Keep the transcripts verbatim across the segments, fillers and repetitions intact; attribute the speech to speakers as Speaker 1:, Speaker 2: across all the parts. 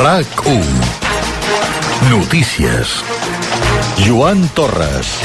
Speaker 1: RAC u. Notícies. Joan Torres.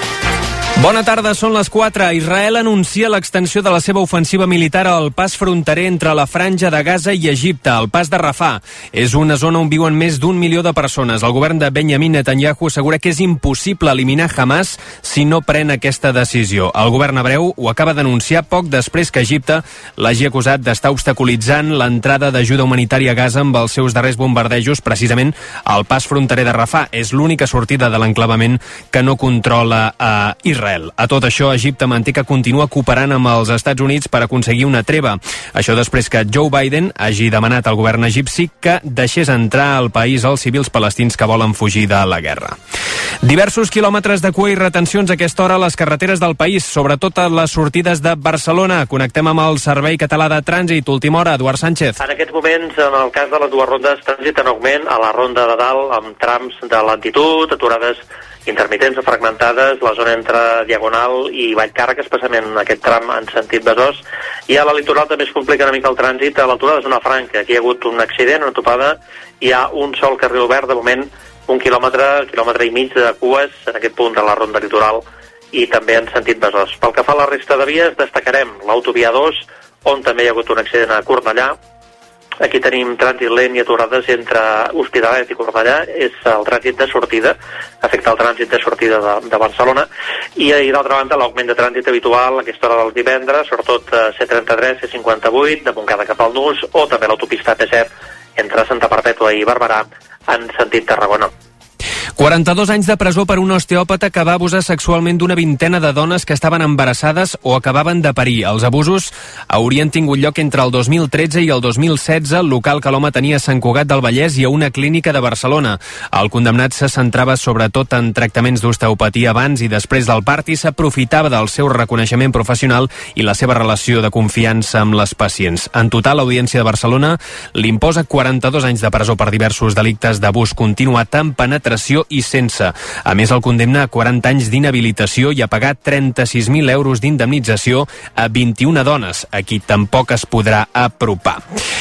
Speaker 2: Bona tarda, són les quatre. Israel anuncia l'extensió de la seva ofensiva militar al pas fronterer entre la Franja de Gaza i Egipte, el pas de Rafah. És una zona on viuen més d'un milió de persones. El govern de Benjamin Netanyahu assegura que és impossible eliminar Hamas si no pren aquesta decisió. El govern hebreu ho acaba d'anunciar poc després que Egipte l'hagi acusat d'estar obstaculitzant l'entrada d'ajuda humanitària a Gaza amb els seus darrers bombardejos, precisament al pas fronterer de Rafah. És l'única sortida de l'enclavament que no controla a Israel. A tot això, Egipte manté que continua cooperant amb els Estats Units per aconseguir una treva. Això després que Joe Biden hagi demanat al govern egipci que deixés entrar al país els civils palestins que volen fugir de la guerra. Diversos quilòmetres de cua i retencions a aquesta hora a les carreteres del país, sobretot a les sortides de Barcelona. Connectem amb el Servei Català de Trànsit. Última hora, Eduard Sánchez.
Speaker 3: En aquests moments, en el cas de les dues rondes, trànsit en augment a la ronda de dalt amb trams de lentitud, aturades intermitents o fragmentades, la zona entre Diagonal i Vallcàrrec, especialment en aquest tram en sentit Besòs, i a la litoral també es complica una mica el trànsit a l'altura de Zona Franca. Aquí hi ha hagut un accident, una topada, hi ha un sol carril obert, de moment un quilòmetre, quilòmetre i mig de cues en aquest punt de la ronda litoral i també en sentit Besòs. Pel que fa a la resta de vies, destacarem l'autovia dos, on també hi ha hagut un accident a Cornellà. Aquí tenim trànsit lent i aturades entre Hospitalet i Cornellà, és el trànsit de sortida, afecta el trànsit de sortida de, de Barcelona, i, i d'altra banda l'augment de trànsit habitual a aquesta hora del divendres, sobretot C trenta-tres, C cinquanta-vuit, de Montcada cap al Nus, o també l'autopista T set entre Santa Perpètua i Barberà en sentit Tarragona.
Speaker 2: quaranta-dos anys de presó per un osteòpata que va abusar sexualment d'una vintena de dones que estaven embarassades o acabaven de parir. Els abusos haurien tingut lloc entre el dos mil tretze i el dos mil setze al local que l'home tenia a Sant Cugat del Vallès i a una clínica de Barcelona. El condemnat se centrava sobretot en tractaments d'osteopatia abans i després del part i s'aprofitava del seu reconeixement professional i la seva relació de confiança amb les pacients. En total, l'Audiència de Barcelona li imposa quaranta-dos anys de presó per diversos delictes d'abús continuat amb penetració i sense. A més, el condemna a quaranta anys d'inhabilitació i a pagar trenta-sis mil euros d'indemnització a vint-i-una dones, a qui tampoc es podrà apropar.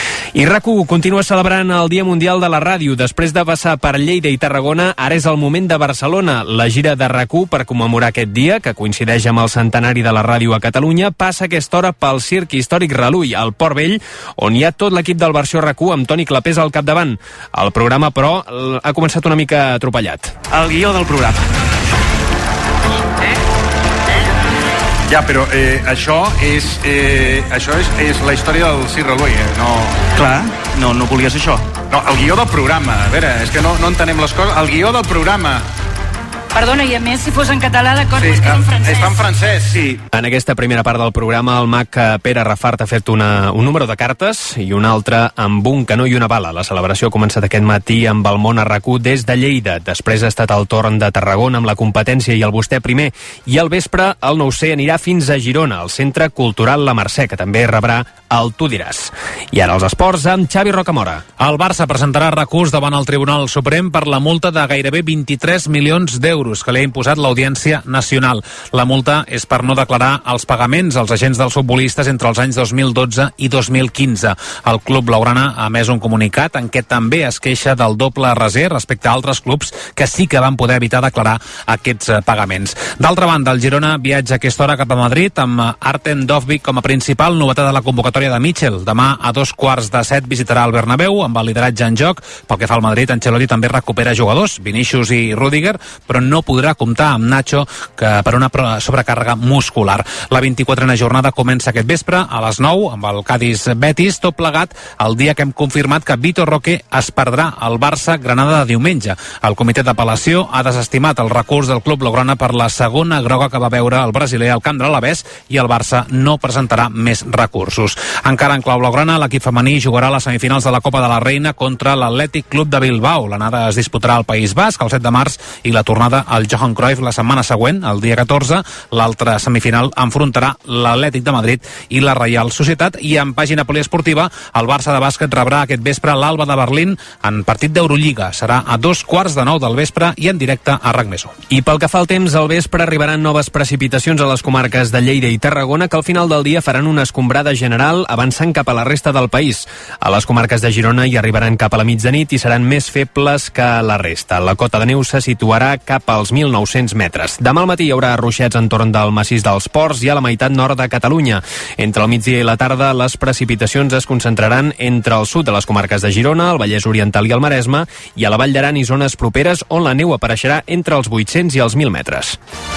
Speaker 2: I RAC u continua celebrant el Dia Mundial de la Ràdio. Després de passar per Lleida i Tarragona, ara és el moment de Barcelona. La gira de RAC u per commemorar aquest dia, que coincideix amb el centenari de la ràdio a Catalunya, passa aquesta hora pel Circ Històric Relull, al Port Vell, on hi ha tot l'equip del Versió RAC u amb Toni Clapés al capdavant. El programa, però, ha començat una mica atropellat.
Speaker 4: El guió del programa. Ja, però eh, això és eh, això és, és la història del Circ Relull, eh? No... Clar, no, no volies això. No, el guió del programa. A veure, és que no, no entenem les coses. El guió del programa.
Speaker 5: Perdona, i a més, si fos en català, d'acord, sí, però és que és en francès.
Speaker 4: Està en francès, sí.
Speaker 2: En aquesta primera part del programa, el mag Pere Rafart ha fet una, un número de cartes i un altre amb un canó i una bala. La celebració ha començat aquest matí amb el món a RAC u des de Lleida. Després ha estat el torn de Tarragona amb la competència i el vostè primer. I al vespre, el nou C anirà fins a Girona, al Centre Cultural La Mercè, que també rebrà el Tu diràs. I ara els esports amb Xavi Rocamora.
Speaker 6: El Barça presentarà recurs davant el Tribunal Suprem per la multa de gairebé vint-i-tres milions d'euros que li ha imposat l'Audiència Nacional. La multa és per no declarar els pagaments als agents dels futbolistes entre els anys dos mil dotze i dos mil quinze. El club blaugrana ha emès un comunicat en què també es queixa del doble raser respecte a altres clubs que sí que van poder evitar declarar aquests pagaments. D'altra banda, el Girona viatja a aquesta hora cap a Madrid amb Artem Dovbyk com a principal novetat de la convocatòria de Mitchell. Demà a dos quarts de set visitarà el Bernabéu amb el lideratge en joc. Pel que fa al Madrid, Ancelotti també recupera jugadors, Vinícius i Rüdiger, però no podrà comptar amb Nacho que per una sobrecàrrega muscular. La vint-i-quatrena jornada comença aquest vespre a les nou amb el Cádiz Betis, tot plegat el dia que hem confirmat que Vitor Roque es perdrà el Barça-Granada de diumenge. El comitè d'apel·lació ha desestimat el recurs del club blaugrana per la segona groga que va veure el brasiler al camp de l'Alavés i el Barça no presentarà més recursos. Encara en clau blaugrana, l'equip femení jugarà a les semifinals de la Copa de la Reina contra l'Atlètic Club de Bilbao. L'anada es disputarà al País Basc el set de març i la tornada al Johan Cruyff la setmana següent, el dia catorze. L'altra semifinal enfrontarà l'Atlètic de Madrid i la Reial Societat. I en pàgina poliesportiva, el Barça de bàsquet rebrà aquest vespre l'Alba de Berlín en partit d'Eurolliga. Serà a dos quarts de nou del vespre i en directe a RAC més u.
Speaker 2: I pel que fa al temps, al vespre arribaran noves precipitacions a les comarques de Lleida i Tarragona que al final del dia faran una escombrada general meridional avancen cap a la resta del país. A les comarques de Girona hi arribaran cap a la mitjanit i seran més febles que la resta. La cota de neu se situarà cap als mil nou-cents metres. Demà al matí hi haurà ruixats entorn del massís dels Ports i a la meitat nord de Catalunya. Entre el migdia i la tarda, les precipitacions es concentraran entre el sud de les comarques de Girona, el Vallès Oriental i el Maresme, i a la Vall d'Aran i zones properes on la neu apareixerà entre els vuit-cents i els mil metres.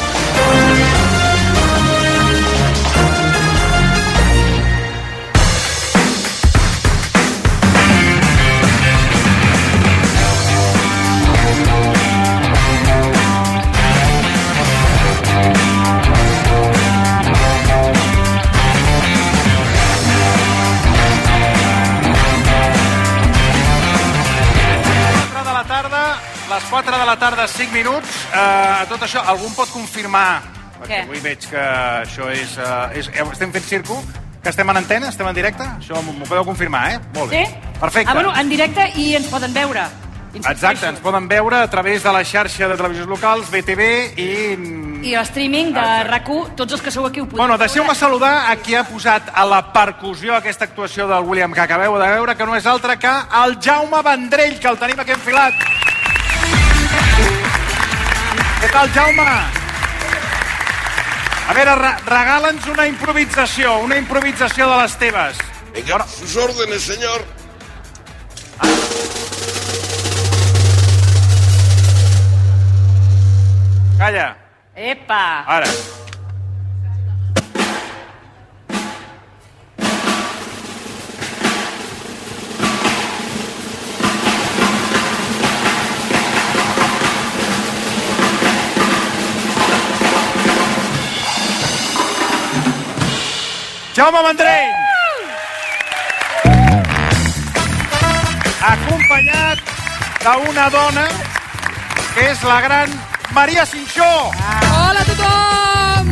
Speaker 4: Les quatre de la tarda, cinc minuts. Uh, a tot això, algú em pot confirmar, perquè avui veig que això és, uh, és... Estem fent circo, que estem en antena, estem en directe? Això m'ho podeu confirmar, eh? Molt bé.
Speaker 5: Sí?
Speaker 4: Perfecte.
Speaker 5: Ah, bueno, en directe i ens poden veure.
Speaker 4: Exacte, ens poden veure a través de la xarxa de televisions locals, B T V i...
Speaker 5: I el streaming de R A C u, tots els que sou aquí ho podeu
Speaker 4: Bueno, deixeu-me saludar a qui ha posat a la percussió aquesta actuació del William, que acabeu de veure, que no és altre que el Jaume Vendrell, que el tenim aquí enfilat. Què tal, Jaume? A veure, regala'ns una improvisació, una improvisació de les teves.
Speaker 7: Venga, a sus órdenes, señor.
Speaker 4: Ah. Calla.
Speaker 5: Epa!
Speaker 4: Ara. Jaume Vendrell! Acompanyat d'una dona que és la gran Maria Cinxó!
Speaker 8: Hola a tothom!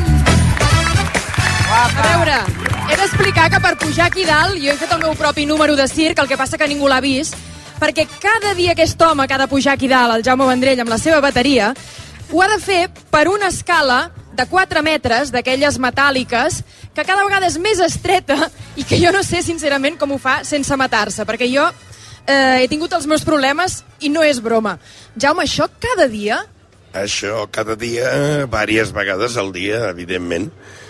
Speaker 8: A veure, he d'explicar que per pujar aquí dalt jo he fet el meu propi número de circ, el que passa que ningú l'ha vist, perquè cada dia aquest home que ha de pujar aquí dalt, el Jaume Vendrell, amb la seva bateria, ho ha de fer per una escala de quatre metres, d'aquelles metàl·liques, que cada vegada és més estreta i que jo no sé, sincerament, com ho fa sense matar-se, perquè jo eh, he tingut els meus problemes i no és broma. Jaume, això cada dia?
Speaker 7: Això cada dia, diverses vegades al dia, evidentment.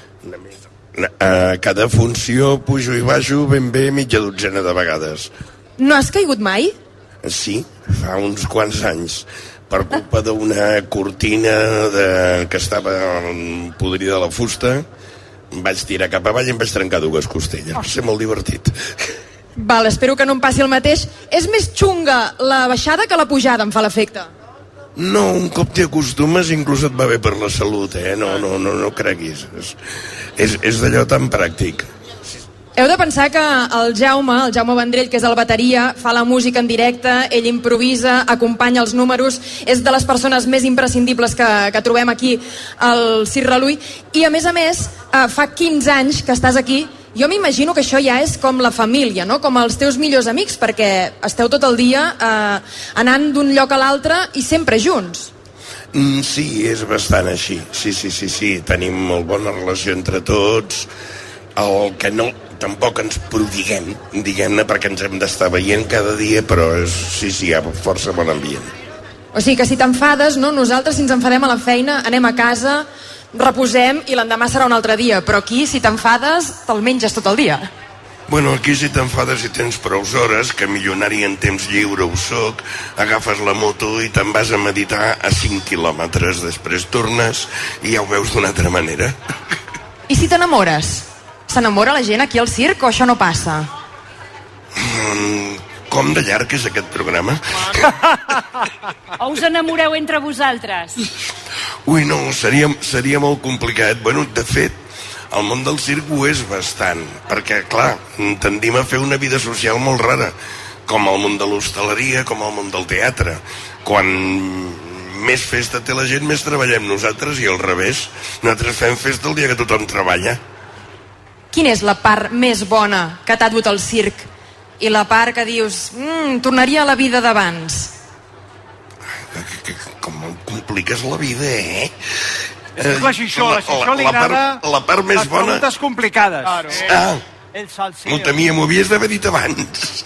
Speaker 7: A cada funció pujo i baixo ben bé mitja dotzena de vegades.
Speaker 8: No has caigut mai?
Speaker 7: Sí, fa uns quants anys. Per culpa d'una cortina de... que estava podrida a la fusta, em vaig tirar cap avall i em vaig trencar dues costelles. Va ser molt divertit.
Speaker 8: Val, espero que no em passi el mateix. És més xunga la baixada que la pujada, em fa l'efecte.
Speaker 7: No, un cop t'hi acostumes inclús et va bé per la salut, eh? No, no, no, no creguis. És, és, és d'allò tan pràctic.
Speaker 8: Heu de pensar que el Jaume, el Jaume Vendrell, que és el bateria, fa la música en directe, ell improvisa, acompanya els números, és de les persones més imprescindibles que, que trobem aquí al Circ Relull, i a més a més, eh, fa quinze anys que estàs aquí. Jo m'imagino que això ja és com la família, no? Com els teus millors amics, perquè esteu tot el dia eh, anant d'un lloc a l'altre i sempre junts.
Speaker 7: Mm, sí, és bastant així. Sí, sí, sí, sí. Tenim molt bona relació entre tots. El que no, tampoc ens prodiguem, diguem-ne, perquè ens hem d'estar veient cada dia, però és, sí, sí, hi ha força bon ambient.
Speaker 8: O sigui que si t'enfades, no? Nosaltres, si ens enfadem a la feina, anem a casa, reposem i l'endemà serà un altre dia, però aquí, si t'enfades, te'l menges tot el dia.
Speaker 7: Bueno, aquí si t'enfades i tens prou hores, que milionari en temps lliure ho soc, agafes la moto i te'n vas a meditar a cinc quilòmetres, després tornes i ja ho veus d'una altra manera.
Speaker 8: I si t'enamores? S'enamora la gent aquí al circ o això no passa?
Speaker 7: Mm, com de llarg és aquest programa?
Speaker 5: O us enamoreu entre vosaltres?
Speaker 7: Ui, no, seria, seria molt complicat. Bueno, de fet, el món del circ ho és bastant, perquè, clar, tendim a fer una vida social molt rara, com el món de l'hostaleria, com el món del teatre. Quan més festa té la gent, més treballem nosaltres, i al revés. Nosaltres fem festa el dia que tothom treballa.
Speaker 8: Quina és la part més bona que t'ha dut al circ? I la part que dius, mmm, tornaria a la vida d'abans?
Speaker 7: Com em compliques la vida, eh?
Speaker 4: És la Xixó, la Xixó li agrada
Speaker 7: la part més
Speaker 4: les
Speaker 7: bona...
Speaker 4: preguntes complicades.
Speaker 7: Ah, M'ho temia, m'ho havies d'haver dit abans.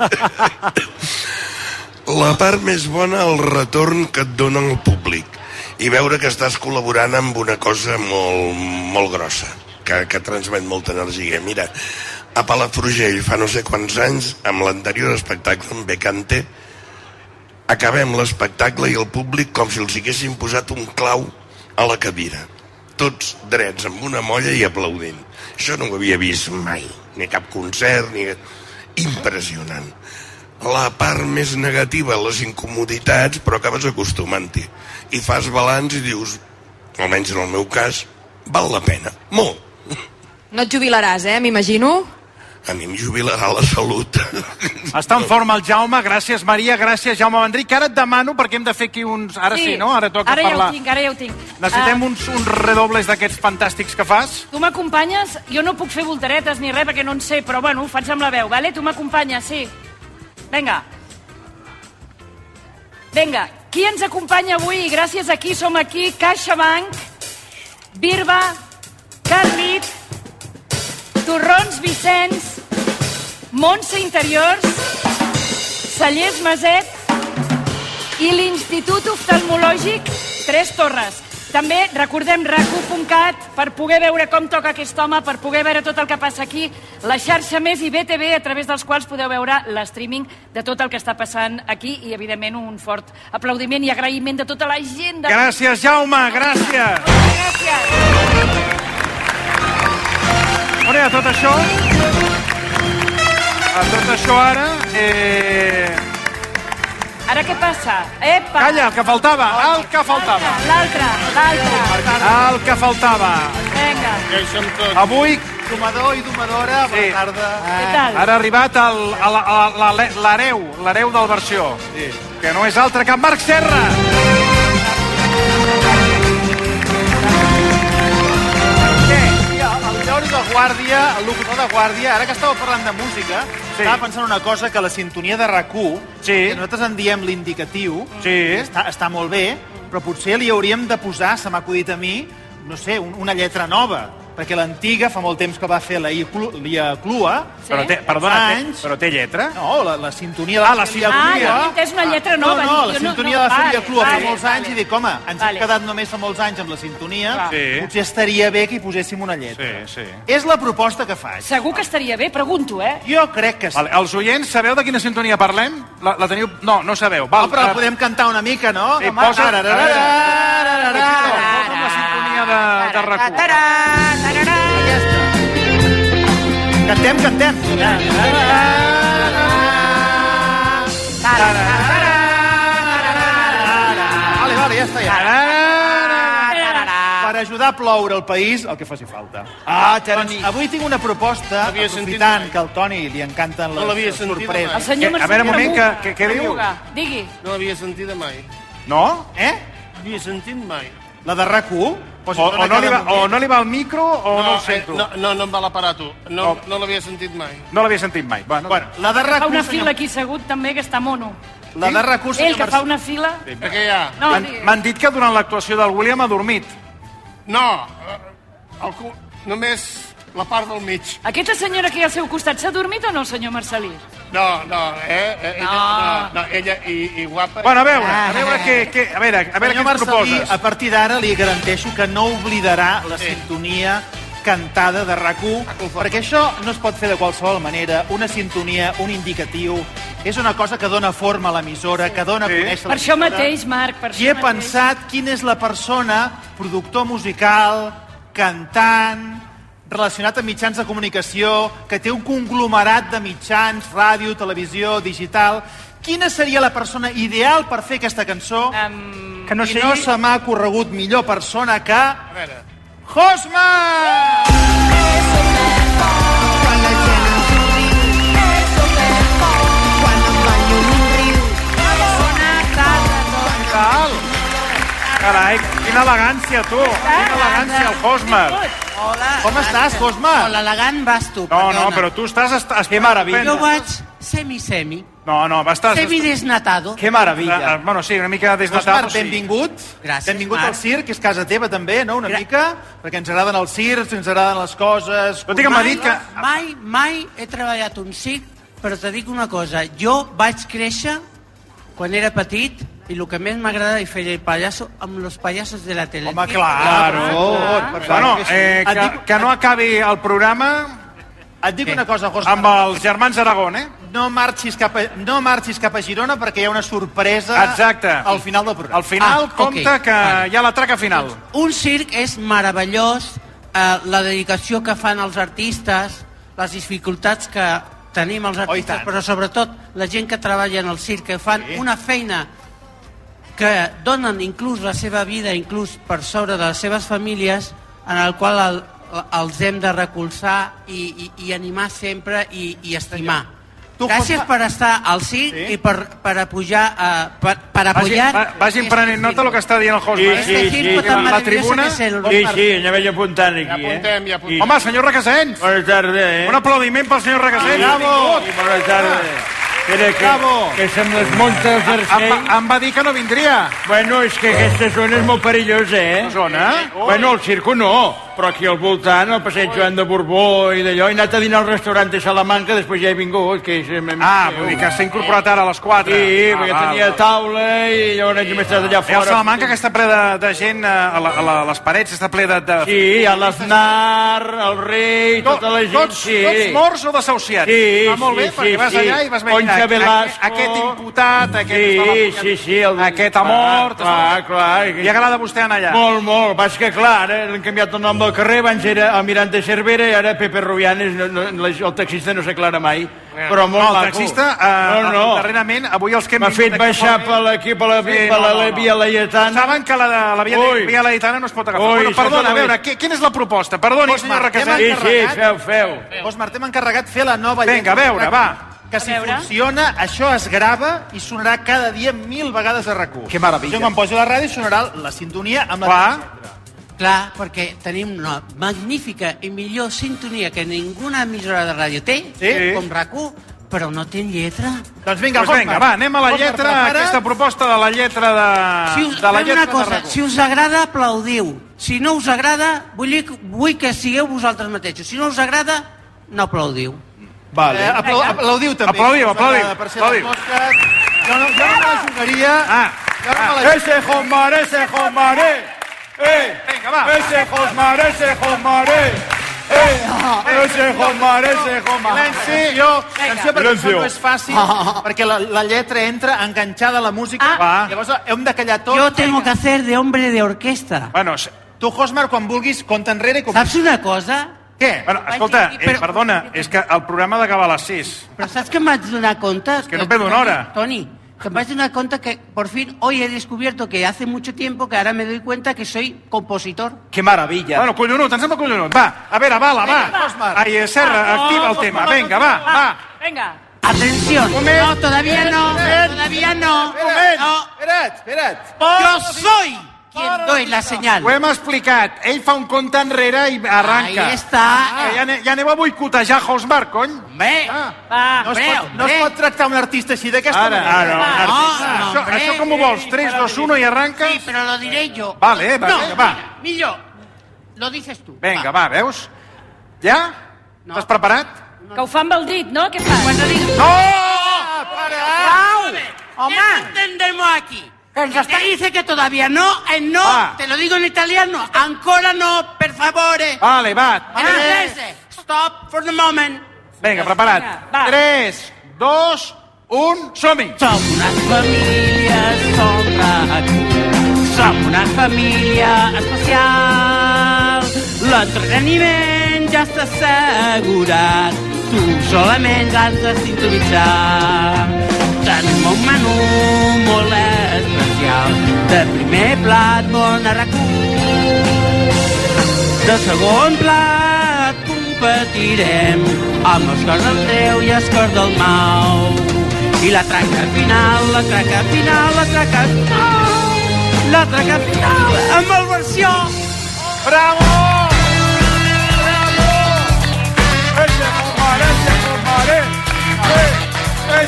Speaker 7: La part més bona, el retorn que et dona el públic. I veure que estàs col·laborant amb una cosa molt, molt grossa, que, que transmet molta energia. Mira, a Palafrugell fa no sé quants anys, amb l'anterior espectacle amb Becante, acabem l'espectacle i el públic com si els haguessin posat un clau a la cadira. Tots drets, amb una molla i aplaudint. Això no ho havia vist mai, ni cap concert, ni... Impressionant. La part més negativa, les incomoditats, però acabes acostumant-hi. I fas balanç i dius, almenys en el meu cas, val la pena. Molt.
Speaker 8: No et jubilaràs, eh? M'imagino.
Speaker 7: A mi em jubilarà la salut.
Speaker 4: Està en forma el Jaume, gràcies Maria, gràcies Jaume Vendric. Ara et demano, perquè hem de fer aquí uns... Ara sí, sí no? Ara toca
Speaker 5: ara
Speaker 4: parlar.
Speaker 5: Ja ho tinc, ara ja ho tinc.
Speaker 4: Necessitem uh, uns, uns redobles d'aquests fantàstics que fas.
Speaker 5: Tu m'acompanyes? Jo no puc fer voltaretes ni res perquè no en sé, però bueno, ho faig amb la veu, vale? Tu m'acompanyes, sí. Vinga. Vinga, qui ens acompanya avui? Gràcies a qui som aquí? CaixaBank, Birba, Carlit, Torrons Vicenç, Montse Interiors, Cellers Maset i l'Institut Oftalmològic Tres Torres. També recordem rac u punt cat per poder veure com toca aquest home, per poder veure tot el que passa aquí, la xarxa Més i B T V, a través dels quals podeu veure l'streaming de tot el que està passant aquí i, evidentment, un fort aplaudiment i agraïment de tota la gent. De...
Speaker 4: Gràcies, Jaume, gràcies.
Speaker 5: Gràcies.
Speaker 4: Bueno, i a tot això... A tot això ara... Eh...
Speaker 5: Ara què passa? Epa!
Speaker 4: Calla, el que faltava, el que faltava.
Speaker 5: L'altre, l'altre.
Speaker 4: El que faltava.
Speaker 5: Vinga.
Speaker 4: Avui...
Speaker 9: Domador i domadora, bona
Speaker 4: sí.
Speaker 9: tarda.
Speaker 5: Què tal?
Speaker 4: Ara ha arribat el, a la, a la, l'hereu, l'hereu del versió, sí. Que no és altre que Marc Serra.
Speaker 9: El Jordi de Guàrdia, el locutor de Guàrdia, ara que estàveu parlant de música, sí. Estava pensant una cosa, que la sintonia de rac u, sí. Que nosaltres en diem l'indicatiu, sí. està, està molt bé, però potser li hauríem de posar, se m'ha acudit a mi, no sé, un, una lletra nova, perquè l'antiga fa molt temps que va fer la I Clua.
Speaker 4: Sí? Però té, perdona, té, però té lletra?
Speaker 9: No, la, la sintonia de
Speaker 4: ah,
Speaker 9: la
Speaker 4: sintonia.
Speaker 5: Ah, jo és una lletra nova.
Speaker 9: No, no, la sintonia no, no, de la Fèria Clua
Speaker 5: vale,
Speaker 9: fa molts
Speaker 5: vale.
Speaker 9: anys i dic, home, ens
Speaker 5: vale.
Speaker 9: hem quedat només fa molts anys amb la sintonia,
Speaker 4: sí.
Speaker 9: Potser estaria bé que hi poséssim una lletra.
Speaker 4: Sí, sí.
Speaker 9: És la proposta que faig.
Speaker 5: Segur que estaria bé? Pregunto, eh?
Speaker 9: Jo crec que sí.
Speaker 4: Vale, els oients, sabeu de quina sintonia parlem? La, la teniu... No, no sabeu. Val,
Speaker 9: no, però la podem cantar una mica, no?
Speaker 4: Sí, posa... Posa'm la sintonia de, de rac u.
Speaker 9: Cantem, cantem. Vale, vale, ja està, ja. Per ajudar a ploure el país, el que faci falta. Ah, doncs avui tinc una proposta, aprofitant que al Toni li encanten les sorpreses.
Speaker 5: El senyor Marcel.
Speaker 4: A veure, un moment, què, què diu?
Speaker 5: Digui.
Speaker 10: No l'havia sentida mai.
Speaker 4: No?
Speaker 9: Eh?
Speaker 10: No l'havia sentit mai.
Speaker 9: La de rac u?
Speaker 4: O, o, no li va, o no li va el micro o no, no el sento.
Speaker 10: No, no, no em va l'aparato. No, no l'havia sentit mai.
Speaker 4: No l'havia sentit mai. Bueno,
Speaker 9: bueno, la de rac u...
Speaker 5: Fa una fila aquí segut també, que està mono.
Speaker 9: La de rac u...
Speaker 5: Ell, que fa una fila...
Speaker 10: Sí, perquè ja...
Speaker 5: No,
Speaker 4: m'han dit que durant l'actuació del William ha dormit.
Speaker 10: No, el, només la part del mig.
Speaker 5: Aquesta senyora que hi ha al seu costat s'ha dormit o no, senyor Marcelí?
Speaker 10: No, no, eh? Ella, no. no, no ella i, i guapa...
Speaker 4: Bueno, a veure, a veure què... què a veure, a veure què ens proposes.
Speaker 9: A partir d'ara li garanteixo que no oblidarà la sí. sintonia cantada de rac u, perquè això no es pot fer de qualsevol manera. Una sintonia, un indicatiu, és una cosa que dona forma a l'emissora, que dona sí. a conèixer
Speaker 5: per això mateix, Marc, per això
Speaker 9: I he
Speaker 5: mateix.
Speaker 9: pensat quina és la persona, productor musical, cantant, relacionat amb mitjans de comunicació, que té un conglomerat de mitjans, ràdio, televisió, digital. Quina seria la persona ideal per fer aquesta cançó?
Speaker 5: Um,
Speaker 9: que no I sigui... no se m'ha corregut millor persona que...
Speaker 10: A veure...
Speaker 9: Josma!
Speaker 11: Quan la gent ens ho diu, és el mejor. Quan em banyo en un riu,
Speaker 5: bona tarda,
Speaker 4: Cal. Carai, quina elegància, tu. Quina elegància, el Josma.
Speaker 9: Hola. Com estàs, Josma?
Speaker 11: L'elegant vas tu,
Speaker 4: No, no, però tu estàs... estàs que meravella.
Speaker 11: Jo vaig ser
Speaker 12: semi-semi.
Speaker 4: No, no, va estar...
Speaker 12: Semi-desnatado.
Speaker 9: Que meravella.
Speaker 4: Uh, bueno, sí, una mica desnatado.
Speaker 9: Òscar, benvingut.
Speaker 12: Gràcies,
Speaker 9: benvingut
Speaker 12: Marc.
Speaker 9: al circ, que és casa teva també, no? Una mica, perquè ens agraden els circs, ens agraden les coses...
Speaker 4: Tot i que m'ha dit que...
Speaker 12: Mai, mai he treballat un circ, però te dic una cosa. Jo vaig créixer, quan era petit, i el que més m'agrada és fer el pallasso amb els pallassos de la tele.
Speaker 9: Home, clar, per favor. Per favor.
Speaker 4: Bueno, eh, que, que no acabi el programa...
Speaker 9: Et dic una cosa, Òscar.
Speaker 4: Amb els germans Aragón, eh?
Speaker 9: No marxis cap a, no marxis cap a Girona perquè hi ha una sorpresa
Speaker 4: Exacte.
Speaker 9: al final del programa.
Speaker 4: Al final,
Speaker 12: Ah,
Speaker 4: compta
Speaker 12: ok.
Speaker 4: que hi ha la traca final.
Speaker 12: Un circ és meravellós, eh, la dedicació que fan els artistes, les dificultats que tenim els artistes, però sobretot la gent que treballa en el circ, que fan sí. una feina que donen inclús la seva vida, inclús per sobre de les seves famílies, en el qual el, els hem de recolzar i, i, i animar sempre i, i estimar. Tu, Gràcies Josma... per estar al circ sí? i per, per apujar... Uh, per, per apoyar...
Speaker 4: Vagin, vagin prenent nota del que està dient el Josma.
Speaker 13: Sí, sí,
Speaker 4: este
Speaker 13: sí,
Speaker 4: circo
Speaker 13: sí,
Speaker 4: tan
Speaker 13: la
Speaker 4: tribuna.
Speaker 13: Sí, sí, ja vaig apuntant aquí.
Speaker 10: Ja apuntem, ja apuntem.
Speaker 4: Eh? Home, senyor Requesens.
Speaker 13: Bona tarda, eh?
Speaker 4: Un aplaudiment pel senyor Requesens.
Speaker 13: Bravo! Bona tarda. Espera, que, que som les montes d'Arcell.
Speaker 4: Em, em va dir que no vindria.
Speaker 13: Bueno, és que aquesta zona és molt perillosa, eh?
Speaker 4: La zona?
Speaker 13: Bueno, el circo no, però aquí al voltant, al passeig Joan de Borbó i d'allò, he anat a dinar al restaurant de Salamanca, després ja he vingut. Que és,
Speaker 4: ah, vull dir que s'ha incorporat ara a les quatre.
Speaker 13: Sí,
Speaker 4: ah,
Speaker 13: perquè
Speaker 4: val,
Speaker 13: tenia
Speaker 4: val.
Speaker 13: taula i llavors hem estat allà
Speaker 4: I
Speaker 13: fora.
Speaker 4: el Salamanca, que està ple de, de gent a, la, a, la, a les parets, està ple de... de...
Speaker 13: Sí, a l'Aznar, el rei, tota la gent,
Speaker 4: tots,
Speaker 13: sí.
Speaker 4: Tots morts o desahuciats?
Speaker 13: Sí,
Speaker 4: ah, molt bé,
Speaker 13: sí,
Speaker 4: perquè
Speaker 13: sí,
Speaker 4: vas
Speaker 13: sí.
Speaker 4: allà i vas veure
Speaker 13: Concha
Speaker 4: aquest,
Speaker 13: Velasco.
Speaker 4: aquest imputat, aquest...
Speaker 13: Sí, sí, sí. El...
Speaker 4: Aquest ha mort.
Speaker 13: Clar, clar.
Speaker 4: Li agrada a vostè anar allà?
Speaker 13: Molt, molt. Vas que clar, ara l'han canviat el nom del carrer, abans era Almirante Cervera i ara Pepe Rubianes, no, no, el taxista no s'aclara mai. Però molt
Speaker 4: no, el
Speaker 13: maco.
Speaker 4: taxista, uh,
Speaker 13: no, no.
Speaker 4: darrerament, avui els que hem
Speaker 13: m'ha fet baixar per l'equip, per la, sí, per la, no, no, Via Laietana.
Speaker 4: Saben que la, de, la Via, Via Laietana no es pot agafar.
Speaker 13: Ui,
Speaker 4: bueno, perdona, a veure, què, quina és la proposta? Perdoni, senyor Requesens.
Speaker 13: Sí, sí, feu, feu.
Speaker 9: Òscar, t'hem encarregat fer la nova lletra.
Speaker 4: Vinga, a veure, va.
Speaker 9: Que si funciona, això es grava i sonarà cada dia mil vegades a RAC u.
Speaker 4: Que meravella.
Speaker 9: Jo quan posi la ràdio sonarà la sintonia amb la lletra.
Speaker 12: Clar, perquè tenim una magnífica i millor sintonia que ninguna emissora de ràdio té,
Speaker 9: sí?
Speaker 12: com RAC u, però no té lletra.
Speaker 9: Doncs vinga,
Speaker 4: pues vinga, va, anem a la lletra, prepara. Aquesta proposta de la lletra de,
Speaker 12: si us,
Speaker 4: de la lletra
Speaker 12: una cosa,
Speaker 4: de RAC u.
Speaker 12: Si us agrada, aplaudiu. Si no us agrada, vull, dir, vull que sigueu vosaltres mateixos. Si no us agrada, no aplaudiu.
Speaker 9: Vale. Eh, aplau, aplaudiu també.
Speaker 4: Aplaudiu, aplaudiu.
Speaker 9: Per ser aplaudiu. Jo no, jo no me la jugaria.
Speaker 4: Ah,
Speaker 9: jo no me la...
Speaker 13: Ese Josmar, ese Josmar, eh!
Speaker 4: Vinga, va.
Speaker 13: Ese Josmar, ese Josmar, eh! Ese Josmar, ese Josmar.
Speaker 9: Silenci, atenció, perquè això no és fàcil, perquè la, la lletra entra enganxada a la música.
Speaker 12: Ah.
Speaker 9: Llavors hem de callar tot.
Speaker 12: Yo tengo que hacer de hombre de orquesta.
Speaker 4: Bueno,
Speaker 9: tu, Josmar, quan vulguis, compta enrere. Com...
Speaker 12: Saps una cosa?
Speaker 9: Què?
Speaker 4: Bueno, escolta, eh, perdona, és que el programa ha d'acabar a les sis.
Speaker 12: Però saps que em vaig donar compte?
Speaker 4: És que no perdo una hora.
Speaker 12: Toni, que me parece una cuenta que por fin hoy he descubierto que hace mucho tiempo que ahora me doy cuenta que soy compositor.
Speaker 9: Que maravilla.
Speaker 4: Bueno, collonut, ens sembla collonut. Va, a veure, va, va. Ai, Serra, activa el tema. Vinga, va, va.
Speaker 5: Vinga.
Speaker 12: Atención. No, todavía no. Todavía no. No.
Speaker 9: Espera't, espera't.
Speaker 12: Yo soy quien doy la senyal.
Speaker 4: Ho hem explicat. Ell fa un compte enrere i arranca.
Speaker 12: Ahí està.
Speaker 4: Ah, ja, ane ja aneu a boicotejar Josmar, cony.
Speaker 12: Bé.
Speaker 4: Ah.
Speaker 5: Va.
Speaker 9: No es, pot, no es pot tractar un artista així d'aquesta
Speaker 4: Ara,
Speaker 9: manera.
Speaker 4: ara, un artista.
Speaker 12: No,
Speaker 4: Això,
Speaker 12: hombre.
Speaker 4: això com ho vols? tres, dos, uno i arranca?
Speaker 12: Sí, pero lo diré yo.
Speaker 4: Vale, va,
Speaker 12: no,
Speaker 4: vinga, va.
Speaker 12: Mira, millor. Lo dices tú.
Speaker 4: Vinga, va, veus? Ja?
Speaker 12: No.
Speaker 4: Estàs preparat?
Speaker 5: Que ho fa amb el dit, no? Què fas?
Speaker 12: Cuando digas...
Speaker 4: No!
Speaker 12: ¡Pau! Home, ¿qué entendemos aquí? Que dice que todavía no, eh, no,
Speaker 4: Ah.
Speaker 12: te lo digo en italiano, ancora no, per favore.
Speaker 4: Vale, va.
Speaker 12: En inglese, stop for the moment.
Speaker 4: Vinga, preparat.
Speaker 5: Vinga, va.
Speaker 4: tres, dos, un, som-hi!
Speaker 12: Som una família, som RAC. Som una família especial. L'entreteniment ja està assegurat. Tu solament has de sintonitzar. Tenim un menú molt especial. De primer plat, bona RAC u. De segon plat, competirem amb els cors del Déu i els cors del Mau. I la traca final, la traca final, la traca final, la traca final, amb el versió.
Speaker 4: Bravo! Bravo! Ese Josmar, ese Josmar, eh! Eh,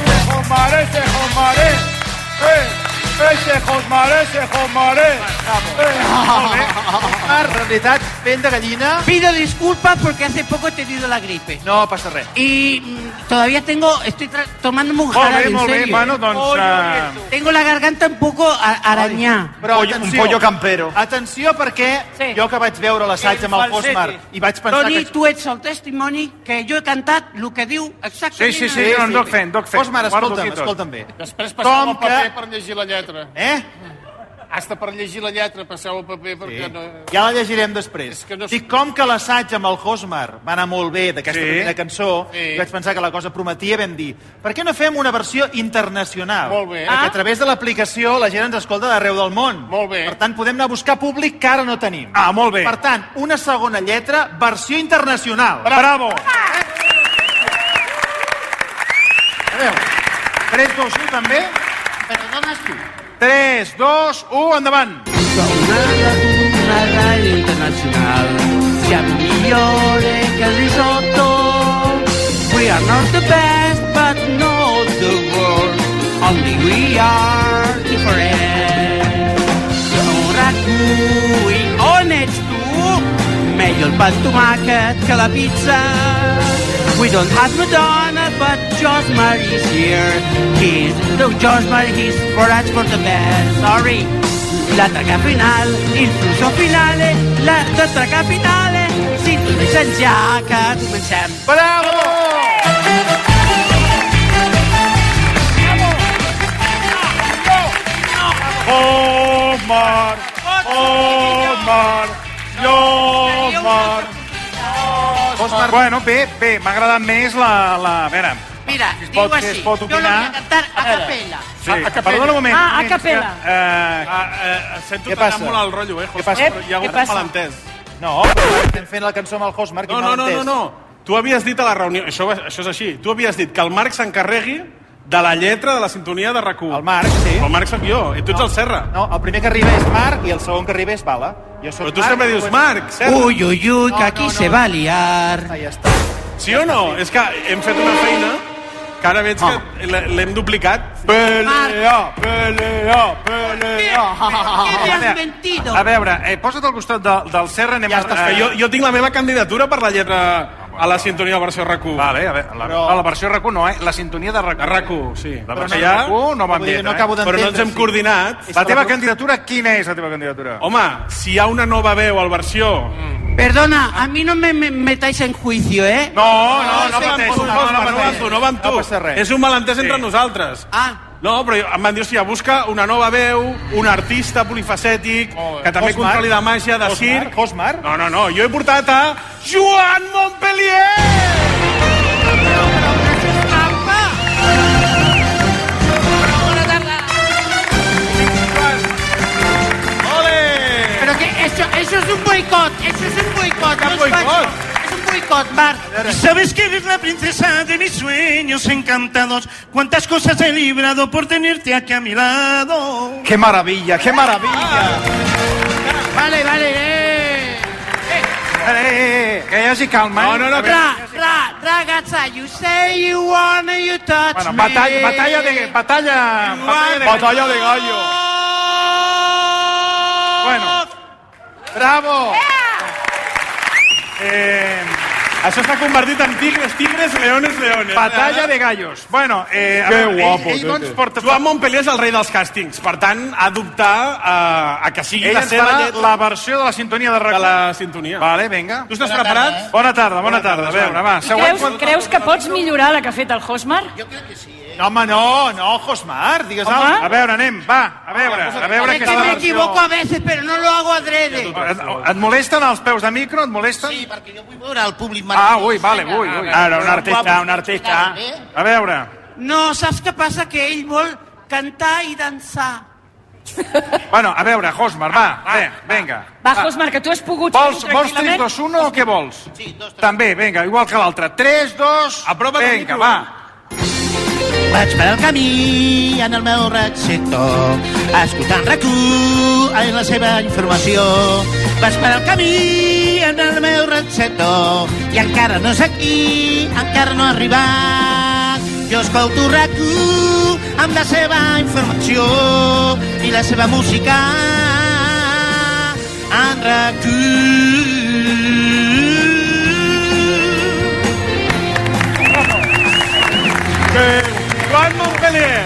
Speaker 13: Ese Josmar, ese Josmar.
Speaker 9: En realidad, ven de gallina.
Speaker 12: Pido disculpas porque hace poco he tenido la gripe.
Speaker 9: No pasa res.
Speaker 12: Y mm, todavía tengo, estoy tomándome un
Speaker 13: Molt
Speaker 12: jarabe,
Speaker 13: bé,
Speaker 12: en
Speaker 13: molt bé.
Speaker 12: serio.
Speaker 13: Bueno, doncs... Uh...
Speaker 12: Tengo la garganta un poco arañada.
Speaker 9: Però, pollo, un pollo campero. Atenció, perquè sí. jo que vaig veure l'assaig amb el Josmar i vaig pensar
Speaker 12: Toni,
Speaker 9: que...
Speaker 12: tu ets el testimoni que jo he cantat el que diu exactament...
Speaker 13: Sí, sí, sí, no, en doc fent, doc fent.
Speaker 9: Josmar, escolta'm, escolta'm bé.
Speaker 10: Després passeu el paper que... per llegir la lletra.
Speaker 9: Eh?
Speaker 10: Hasta per llegir la lletra passeu el paper perquè
Speaker 9: sí.
Speaker 10: no...
Speaker 9: Ja la llegirem després. És que no... Dic, com que l'assaig amb el Josmar va anar molt bé d'aquesta sí. primera cançó, sí. i vaig pensar que la cosa prometia, vam dir, per què no fem una versió internacional?
Speaker 10: Molt bé.
Speaker 9: Perquè ah? a través de l'aplicació la gent ens escolta d'arreu del món.
Speaker 10: Molt bé.
Speaker 9: Per tant, podem anar a buscar públic que ara no tenim.
Speaker 13: Ah, molt bé.
Speaker 9: Per tant, una segona lletra, versió internacional.
Speaker 13: Bravo!
Speaker 9: A veure, tres, dos, u, també?
Speaker 12: Però dones tu.
Speaker 9: tres, dos, u, endavant.
Speaker 12: Una radio internacional, siamo migliore che il risotto. We are not the best, but not the worst. Only we are different. Con ragù i on ets tu? Meglio il pan tomàquet que la pizza. We don't have Madonna, but Josmar is here. He's the Josmar, he's for us for the best. Sorry. La traca final, il flusso finale, la traca finale. Sintonitzem ja que comencem.
Speaker 9: Bravo!
Speaker 13: Josmar, Josmar, Josmar. Josmar. Bueno, bé, bé, m'ha agradat més la... la... A veure,
Speaker 12: Mira,
Speaker 13: si es
Speaker 12: diu
Speaker 13: pot,
Speaker 12: així,
Speaker 13: si es pot
Speaker 12: jo lo
Speaker 13: opinar.
Speaker 12: voy a cantar a capella.
Speaker 13: Sí. A, a capella. Perdona un moment.
Speaker 5: Ah, a capella.
Speaker 13: Uh, uh, uh, sento tallant molt el rotllo, eh, Josmar, però hi ha hagut un malentès.
Speaker 9: No, estem fent la cançó amb el Josmar, quin
Speaker 13: no, no,
Speaker 9: malentès.
Speaker 13: no, no, no. Tu havies dit a la reunió, això, això és així, tu havies dit que el Marc s'encarregui de la lletra de la sintonia de RAC u.
Speaker 9: El Marc, sí.
Speaker 13: El Marc sóc jo, i tu ets
Speaker 9: no,
Speaker 13: el Serra.
Speaker 9: No, el primer que arriba és Marc i el segon que arriba és Bala. Jo soc
Speaker 13: Però tu
Speaker 9: Marc,
Speaker 13: sempre dius
Speaker 9: pues...
Speaker 13: Marc, Serra.
Speaker 12: Uy, uy, uy, que aquí no, no, se va a liar.
Speaker 9: Ah, ja està.
Speaker 13: Sí o no? És que hem fet una feina que ara veig que l'hem duplicat. Pelea, pelea, pelea.
Speaker 12: Què has mentido?
Speaker 13: A veure, eh, posa't al costat de, del Serra. Anem ja a... eh, jo, jo tinc la meva candidatura per la lletra a la sintonia de la versió RAC u. Vale, a veure, la, Però... a la versió RAC u no, eh? La sintonia de RAC u. RAC u, sí. La versió no, RAC u no van bé,
Speaker 9: no
Speaker 13: eh? Però no ens hem
Speaker 9: sí.
Speaker 13: coordinat. La teva candidatura, quina és la teva candidatura? Home, si hi ha una nova veu al versió... Mm.
Speaker 12: Perdona, a mí no me, me metáis en juicio, ¿eh?
Speaker 13: No, no, no pateixo, no, no, no, no va amb tu. No passa res. És un malentès entre nosaltres.
Speaker 12: Ah.
Speaker 13: No, però em van dir, hòstia, busca una nova veu, un artista polifacètic, que també
Speaker 9: Josmar.
Speaker 13: controli de màgia, de circ.
Speaker 9: Josmar?
Speaker 13: No, no, no, jo he portat a Joan Montpellier!
Speaker 12: Bona tarda. Pero que eso, eso es un boicot, eso es un boicot.
Speaker 13: ¿Qué boicot?
Speaker 12: Es un boicot, Marc.
Speaker 14: ¿Sabes que eres la princesa de mis sueños encantados? ¿Cuántas cosas he librado por tenerte aquí a mi lado?
Speaker 9: ¡Qué maravilla, qué maravilla!
Speaker 12: Vale, vale, eh.
Speaker 9: Eh, eh, eh, que hi hagi calma.
Speaker 13: No, no, no.
Speaker 12: Ra, ra, ragazza, you say you wanna, you touch
Speaker 9: Bueno,
Speaker 12: me.
Speaker 9: batalla, batalla de... Batalla... Batalla de, batalla de gallo. Bueno. Bravo. Eh...
Speaker 13: Això s'ha convertit en tigres, tigres, leones, leones.
Speaker 9: Batalla de gallos. Bueno, eh,
Speaker 13: que
Speaker 9: veure,
Speaker 13: guapo.
Speaker 9: Ell, ell doncs porta...
Speaker 13: Joan Montpellier és el rei dels càstings, per tant, ha d'optar a, a que sigui
Speaker 9: ell
Speaker 13: la seva
Speaker 9: farà
Speaker 13: lletra...
Speaker 9: la versió de la sintonia de RAC u.
Speaker 13: De la sintonia.
Speaker 9: Vale, vinga.
Speaker 13: Tu estàs bona preparat?
Speaker 9: Tarda, eh? Bona tarda, bona tarda. A veure, va.
Speaker 5: Creus,
Speaker 9: Següent...
Speaker 5: creus que pots millorar la que ha fet el Josmar?
Speaker 12: Jo crec que sí, eh?
Speaker 9: No, home, no, no, Josmar, digues
Speaker 5: Home?
Speaker 9: alguna. A veure, anem, va, a veure, a veure
Speaker 12: Es
Speaker 9: què
Speaker 12: que
Speaker 9: està la
Speaker 12: me
Speaker 9: versió.
Speaker 12: equivoco a veces, pero no lo hago adrede.
Speaker 9: Et, et molesten els peus de micro? Et molesten?
Speaker 15: Sí, perquè jo vull veure el públic
Speaker 9: Ah, ui, vale, ui, ui. Ara, un artista, un artista. A veure.
Speaker 12: No, saps què passa? Que ell vol cantar i dansar.
Speaker 9: Bueno, a veure, Josmar, va, bé, vinga.
Speaker 5: Va, Josmar, que tu has pogut
Speaker 9: Vols,
Speaker 5: fer-ho
Speaker 9: vols tres,
Speaker 5: tranquil·lament.
Speaker 9: dos, un o què vols? Sí, dos, tres. També, vinga, igual que l'altre. tres, dos,
Speaker 13: Apropa't al
Speaker 9: vinga,
Speaker 13: micro.
Speaker 9: va.
Speaker 15: Vaig per al camí en el meu ratxector, escoltant RAC u en la seva informació. Vaig per al camí en el meu ratxector i encara no és aquí, encara no ha arribat. Jo escolto RAC u amb la seva informació i la seva música en RAC1.
Speaker 13: Joan Montpellier.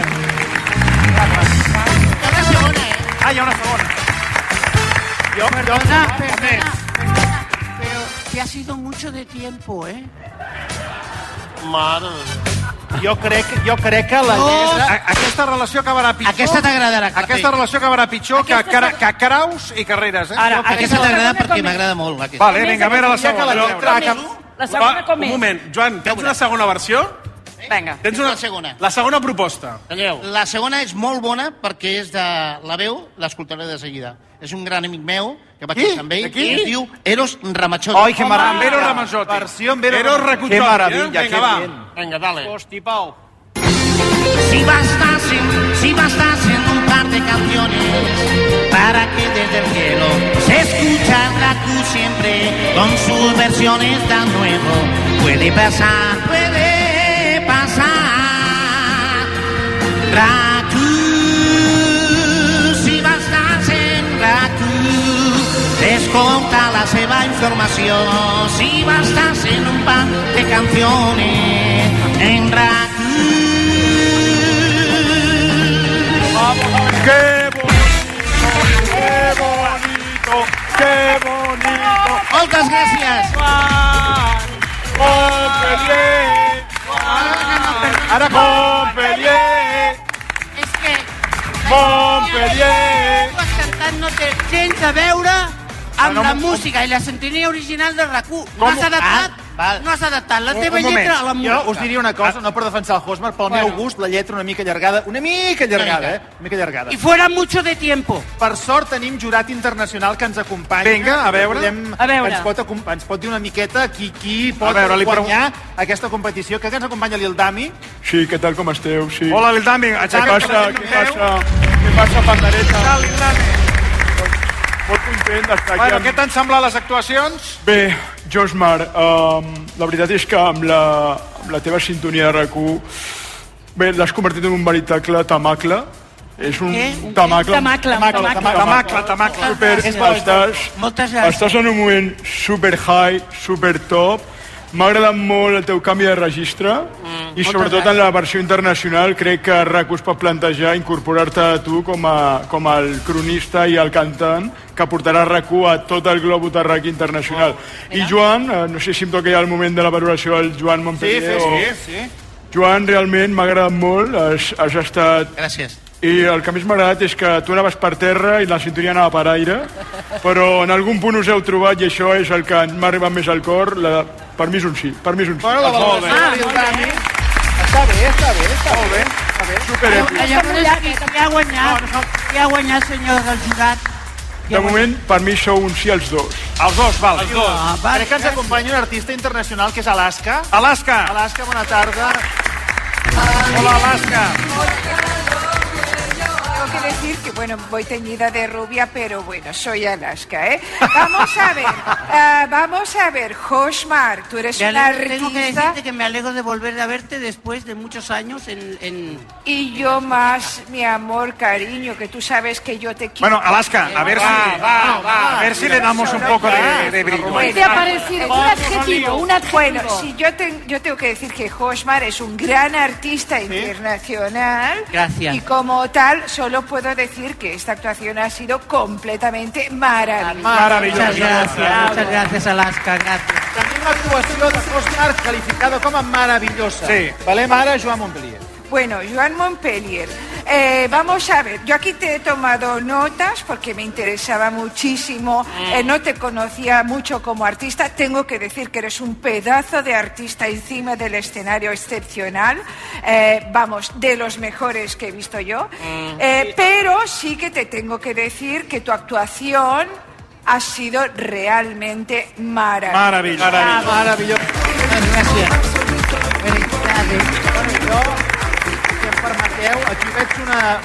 Speaker 15: Hi ha una segona, eh?
Speaker 9: Ah, hi ha una segona.
Speaker 12: Yo, perdona, perdona, pero que ha sido mucho de tiempo, ¿eh?
Speaker 9: Mare. Jo crec, jo crec que la
Speaker 13: No.
Speaker 9: lletra...
Speaker 13: A- Aquesta relació acabarà pitjor.
Speaker 15: Aquesta t'agradarà, Clapey.
Speaker 13: Aquesta relació acabarà pitjor que, cara, que Caraus i Carreras, eh?
Speaker 15: Ara, aquesta t'agrada perquè m'agrada molt. Aquesta.
Speaker 13: Vale, vinga, a veure la segona.
Speaker 5: La segona com
Speaker 13: Un
Speaker 5: és?
Speaker 13: moment, Joan, tens una segona versió?
Speaker 5: Vinga.
Speaker 13: Tens una
Speaker 15: La segona.
Speaker 13: La segona proposta.
Speaker 15: La segona és molt bona perquè és de la veu, l'escoltaré de seguida. És un gran amic meu, que vaig
Speaker 13: Qui?
Speaker 15: estar amb ell,
Speaker 13: De qui?
Speaker 15: que es diu Eros Ramazzotti.
Speaker 13: Ai, que meravella. Eros Ramazzotti.
Speaker 9: Versió amb Eros
Speaker 13: Eros
Speaker 9: Ramazzotti.
Speaker 13: Ramazzotti,
Speaker 9: Que maravilla,
Speaker 13: eh? Vinga,
Speaker 9: que
Speaker 13: va.
Speaker 9: bien.
Speaker 15: Venga, dale.
Speaker 9: Hosti, Pau.
Speaker 15: Si bastasen, si bastasen un par de canciones para que desde el cielo se escucha RAC1 siempre con sus versiones tan nuevo. Puede pasar, puede pasar. RAC1, si bastasen RAC1, escolta la seva informació. Si bastasen un par de canciones en RAC1.
Speaker 13: ¡Qué bonito! ¡Qué bonito! ¡Qué bonito!
Speaker 15: Moltes gràcies!
Speaker 13: Montpellier! Ara Montpellier!
Speaker 12: És que...
Speaker 13: Montpellier!
Speaker 12: Tu has cantat no té gens a veure amb
Speaker 13: Bueno,
Speaker 12: la
Speaker 13: un-
Speaker 12: música i la sintonia original de RAC1. No
Speaker 9: Com?
Speaker 12: has adaptat,
Speaker 9: Val, val.
Speaker 12: no has adaptat la
Speaker 9: Un-
Speaker 12: teva
Speaker 9: un moment.
Speaker 12: lletra a la música.
Speaker 9: Jo us diria una cosa, no per defensar el Hosmar, pel meu gust, la lletra una mica allargada, una mica allargada, eh? Una mica allargada.
Speaker 12: I fuera mucho de tiempo.
Speaker 9: Per sort tenim jurat internacional que ens acompanya.
Speaker 13: Vinga, a veure.
Speaker 9: Podem,
Speaker 5: A veure.
Speaker 9: Ens pot, acom- ens pot dir una miqueta qui, qui pot
Speaker 13: A veure, li
Speaker 9: guanyar aquesta competició. Crec que ens acompanya l'Ildami.
Speaker 16: Sí, què tal, com esteu? Sí.
Speaker 13: Hola, Lildami.
Speaker 16: Què
Speaker 13: Aixeca't
Speaker 16: passa?
Speaker 13: per
Speaker 16: Què
Speaker 13: peu.
Speaker 16: passa? Què passa, pandereta?
Speaker 13: Hola, Lildami.
Speaker 16: Molt content d'estar
Speaker 13: Bueno,
Speaker 16: aquí.
Speaker 13: què t'han semblat les actuacions?
Speaker 16: Bé, Josmar, um, la veritat és que amb la, amb la teva sintonia de RAC1, bé, l'has convertit en un veritable tamacle. És un
Speaker 12: Què? Un
Speaker 16: tamacle.
Speaker 5: Tamacle, tamacle.
Speaker 13: Tamacle, tamacle.
Speaker 16: Super,
Speaker 12: És bo, és bo.
Speaker 16: estàs,
Speaker 12: Moltes gràcies.
Speaker 16: estàs en un moment super high, super top. M'ha agradat molt el teu canvi de registre
Speaker 12: Mm,
Speaker 16: i sobretot en la versió internacional crec que RAC1 es pot plantejar incorporar-te a tu com, a, com el cronista i el cantant que portarà RAC1 a tot el globus terràquec internacional. I Joan, eh, no sé si em toca ja el moment de la valoració del Joan
Speaker 9: Sí,
Speaker 16: Montpellier
Speaker 9: sí,
Speaker 16: o...
Speaker 9: sí, sí.
Speaker 16: Joan, realment m'ha agradat molt, has, has estat...
Speaker 15: Gràcies.
Speaker 16: I el que més m'ha agradat és que tu anaves per terra i la sintonia anava per aire, però en algun punt us heu trobat i això és el que m'ha arribat més al cor. La... Per mi és un sí, per mi és un sí.
Speaker 9: Bueno, la valoració de l'Ildami. Està bé, està bé, està
Speaker 13: Molt bé.
Speaker 16: Superèpic.
Speaker 12: Llavors, qui, qui ha guanyat? Qui ha guanyat, senyor del jurat?
Speaker 16: De moment, per mi sou un sí els dos.
Speaker 13: Els dos, val. Els dos.
Speaker 12: Ah, va,
Speaker 9: Crec que ens acompanya un artista internacional que és Alaska.
Speaker 13: Alaska.
Speaker 9: Alaska, bona tarda.
Speaker 13: Hola, Alaska.
Speaker 17: Tengo que decir que, bueno, voy teñida de rubia, pero bueno, soy Alaska, ¿eh? Vamos a ver, uh, vamos a ver, Hosmar, tú eres
Speaker 12: Me
Speaker 17: una
Speaker 12: alegro, tengo que
Speaker 17: artista
Speaker 12: decirte que me alegro de volver a verte después de muchos años en... en...
Speaker 17: y yo más, mi amor, cariño, que tú sabes que yo te quiero.
Speaker 13: Bueno, Alaska, a ver si,
Speaker 9: va, va.
Speaker 13: a ver si le damos un poco de, de brillo.
Speaker 5: ¿Qué te ha parecido? Un adjetivo, un adjetivo.
Speaker 17: Bueno, sí, yo, te- yo tengo que decir que Hosmar es un gran artista internacional.
Speaker 12: Gracias.
Speaker 17: Y como tal, solo puedo decir que esta actuación ha sido completamente maravillosa.
Speaker 13: Maravilloso.
Speaker 12: Muchas gracias, muchas gracias, Alaska, gracias.
Speaker 9: Tenim una actuació de Hosmar calificada com a maravillosa.
Speaker 13: Sí.
Speaker 9: Valem ara Joan Montpellier.
Speaker 17: Bueno, Joan Montpellier, eh, vamos a ver, yo aquí te he tomado notas porque me interesaba muchísimo, eh, no te conocía mucho como artista, tengo que decir que eres un pedazo de artista encima del escenario excepcional, eh, vamos, de los mejores que he visto yo, eh, pero sí que te tengo que decir que tu actuación ha sido realmente maravillosa.
Speaker 13: Maravilloso.
Speaker 9: Ah, maravilloso.
Speaker 12: Muchas gracias. Felicidades.
Speaker 9: Bueno, jo, si em permeteu, aquí veig una, una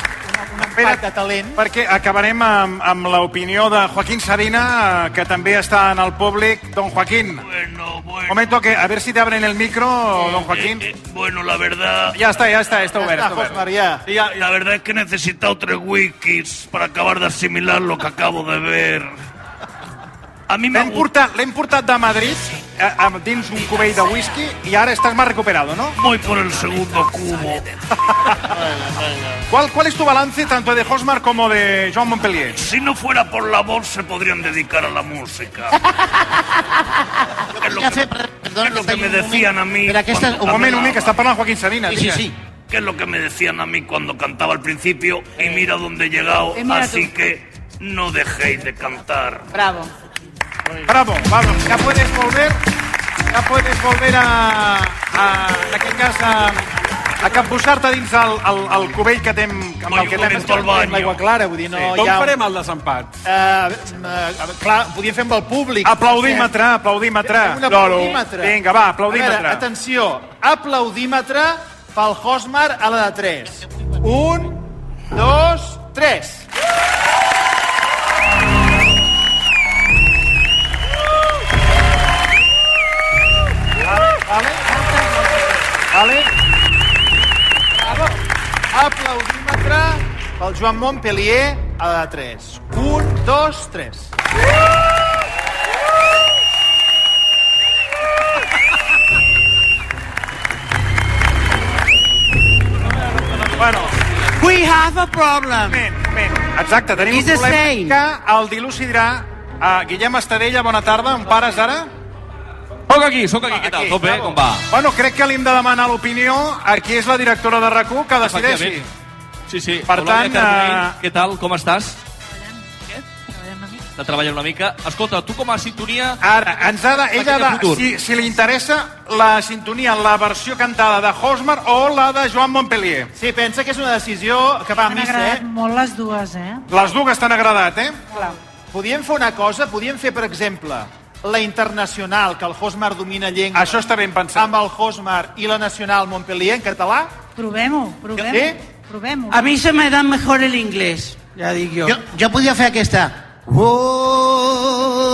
Speaker 9: un empat de talent.
Speaker 4: Perquè acabarem amb, amb l'opinió de Joaquín Sabina, que també està en el públic. Don Joaquín.
Speaker 14: Bueno, bueno.
Speaker 4: Momento, que a ver si te abren el micro, don Joaquín.
Speaker 14: Eh, eh, bueno, la verdad...
Speaker 4: Ya está, ya está, está
Speaker 9: Ja
Speaker 4: obert.
Speaker 9: està,
Speaker 4: Está obert.
Speaker 9: Josmar, ja.
Speaker 14: Sí, ya- la verdad es que he necesitado tres wikis para acabar de asimilar lo que acabo de ver. A mí me
Speaker 4: L'hem portat, l'hem portat de Madrid a, a, dins un cubell de whisky i ara estàs más recuperado, ¿no?
Speaker 14: Voy por el segundo cubo.
Speaker 4: ¿Cuál, ¿Cuál es tu balance tanto de Hosmar como de Joan Montpellier?
Speaker 14: Si no fuera por la voz, se podrían dedicar a la música. Es lo que,
Speaker 15: Perdona,
Speaker 14: es lo que me decían a mí.
Speaker 15: Pero aquesta...
Speaker 14: cuando
Speaker 4: Un moment, un moment, que
Speaker 14: cantaba.
Speaker 4: està parlant Joaquín Sabina.
Speaker 15: Sí, sí, sí.
Speaker 14: ¿Qué es lo que me decían a mí cuando cantaba al principio? Y mira dónde he llegado,
Speaker 5: Eh, mira
Speaker 14: así
Speaker 5: tú.
Speaker 14: que no dejéis de cantar.
Speaker 5: Bravo.
Speaker 4: Bravo, vamos, ya puedes volver, ya puedes volver a, a en aquest cas, a, a capbussar-te dins el, el, el cubell que t'hem... amb el que t'hem
Speaker 9: Estem amb l'aigua clara, vull dir, no
Speaker 13: Com
Speaker 9: hi ha...
Speaker 13: farem el desempat?
Speaker 9: Uh, uh, clar, podíem fer amb el públic.
Speaker 4: Aplaudímetre, aplaudímetre.
Speaker 9: Un aplaudímetre.
Speaker 4: Vinga, va,
Speaker 9: A
Speaker 4: aplaudímetre.
Speaker 9: veure, atenció, aplaudímetre pel Hosmar a la de tres. Un, dos, tres. Vale? Vale? Bravo. Aplaudímetre pel Joan Montpellier a la de tres. Un, dos, tres.
Speaker 4: Bueno,
Speaker 12: We have a problem.
Speaker 4: moment, moment. Exacte, tenim
Speaker 12: He's
Speaker 4: un
Speaker 12: a
Speaker 4: problema
Speaker 12: saint.
Speaker 4: que el dilucidarà uh, Guillem Estadella. Bona tarda, on pares ara?
Speaker 18: Soc aquí, soc aquí, què tal? Tot bé, com va?
Speaker 4: Bueno, crec que li hem de demanar l'opinió a qui és la directora de RAC u que decideixi.
Speaker 18: Efectivament. Sí, sí.
Speaker 4: Per
Speaker 18: Eulàlia
Speaker 4: tant,
Speaker 18: Carbonell,
Speaker 4: eh,
Speaker 18: què tal, com estàs? Està treballant una mica. Escolta, tu com a sintonia...
Speaker 4: Ara, ens ha de, ella
Speaker 18: Aquest
Speaker 4: de,
Speaker 18: futur.
Speaker 4: si, si li interessa la sintonia, la versió cantada de Hosmar o la de Joan Montpellier.
Speaker 9: Sí, pensa que és una decisió que va a
Speaker 19: M'han
Speaker 9: missa,
Speaker 19: agradat
Speaker 9: eh?
Speaker 19: molt les dues, eh?
Speaker 4: Les dues t'han agradat, eh?
Speaker 19: Clar.
Speaker 9: Podíem fer una cosa, podíem fer, per exemple, la internacional, que el Hosmar domina llengua.
Speaker 4: Això està ben pensat.
Speaker 9: Amb el Hosmar i la nacional Montpellier en català.
Speaker 19: Provem-ho, provem-ho.
Speaker 9: Sí?
Speaker 19: Provem-ho.
Speaker 12: A mí se me da mejor el inglés, ja dic jo.
Speaker 15: Jo, jo podia fer aquesta. Oh,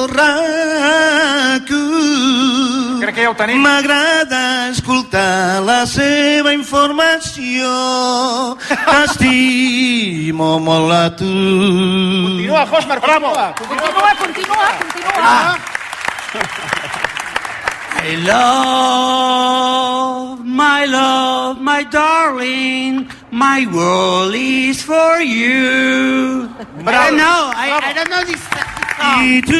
Speaker 15: RAC-u.
Speaker 4: Crec que ja ho tenim.
Speaker 14: M'agrada escoltar la seva informació. T'estimo molt a tu.
Speaker 9: Continua, Hosmar, bravo.
Speaker 5: Continua, continua, continua.
Speaker 12: I love, my love, my darling, my world is for you. But I don't know, I, I don't know this
Speaker 14: I
Speaker 12: song.
Speaker 14: tu,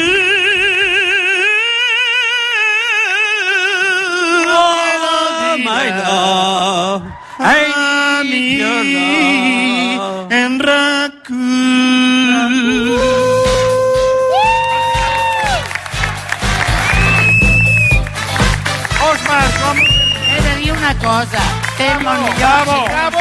Speaker 12: Oh, my love, I need your love.
Speaker 14: en RAC-u.
Speaker 4: Hosmar, Joan...
Speaker 12: He de dir una cosa, té molt millor...
Speaker 4: Bravo,
Speaker 9: Bravo!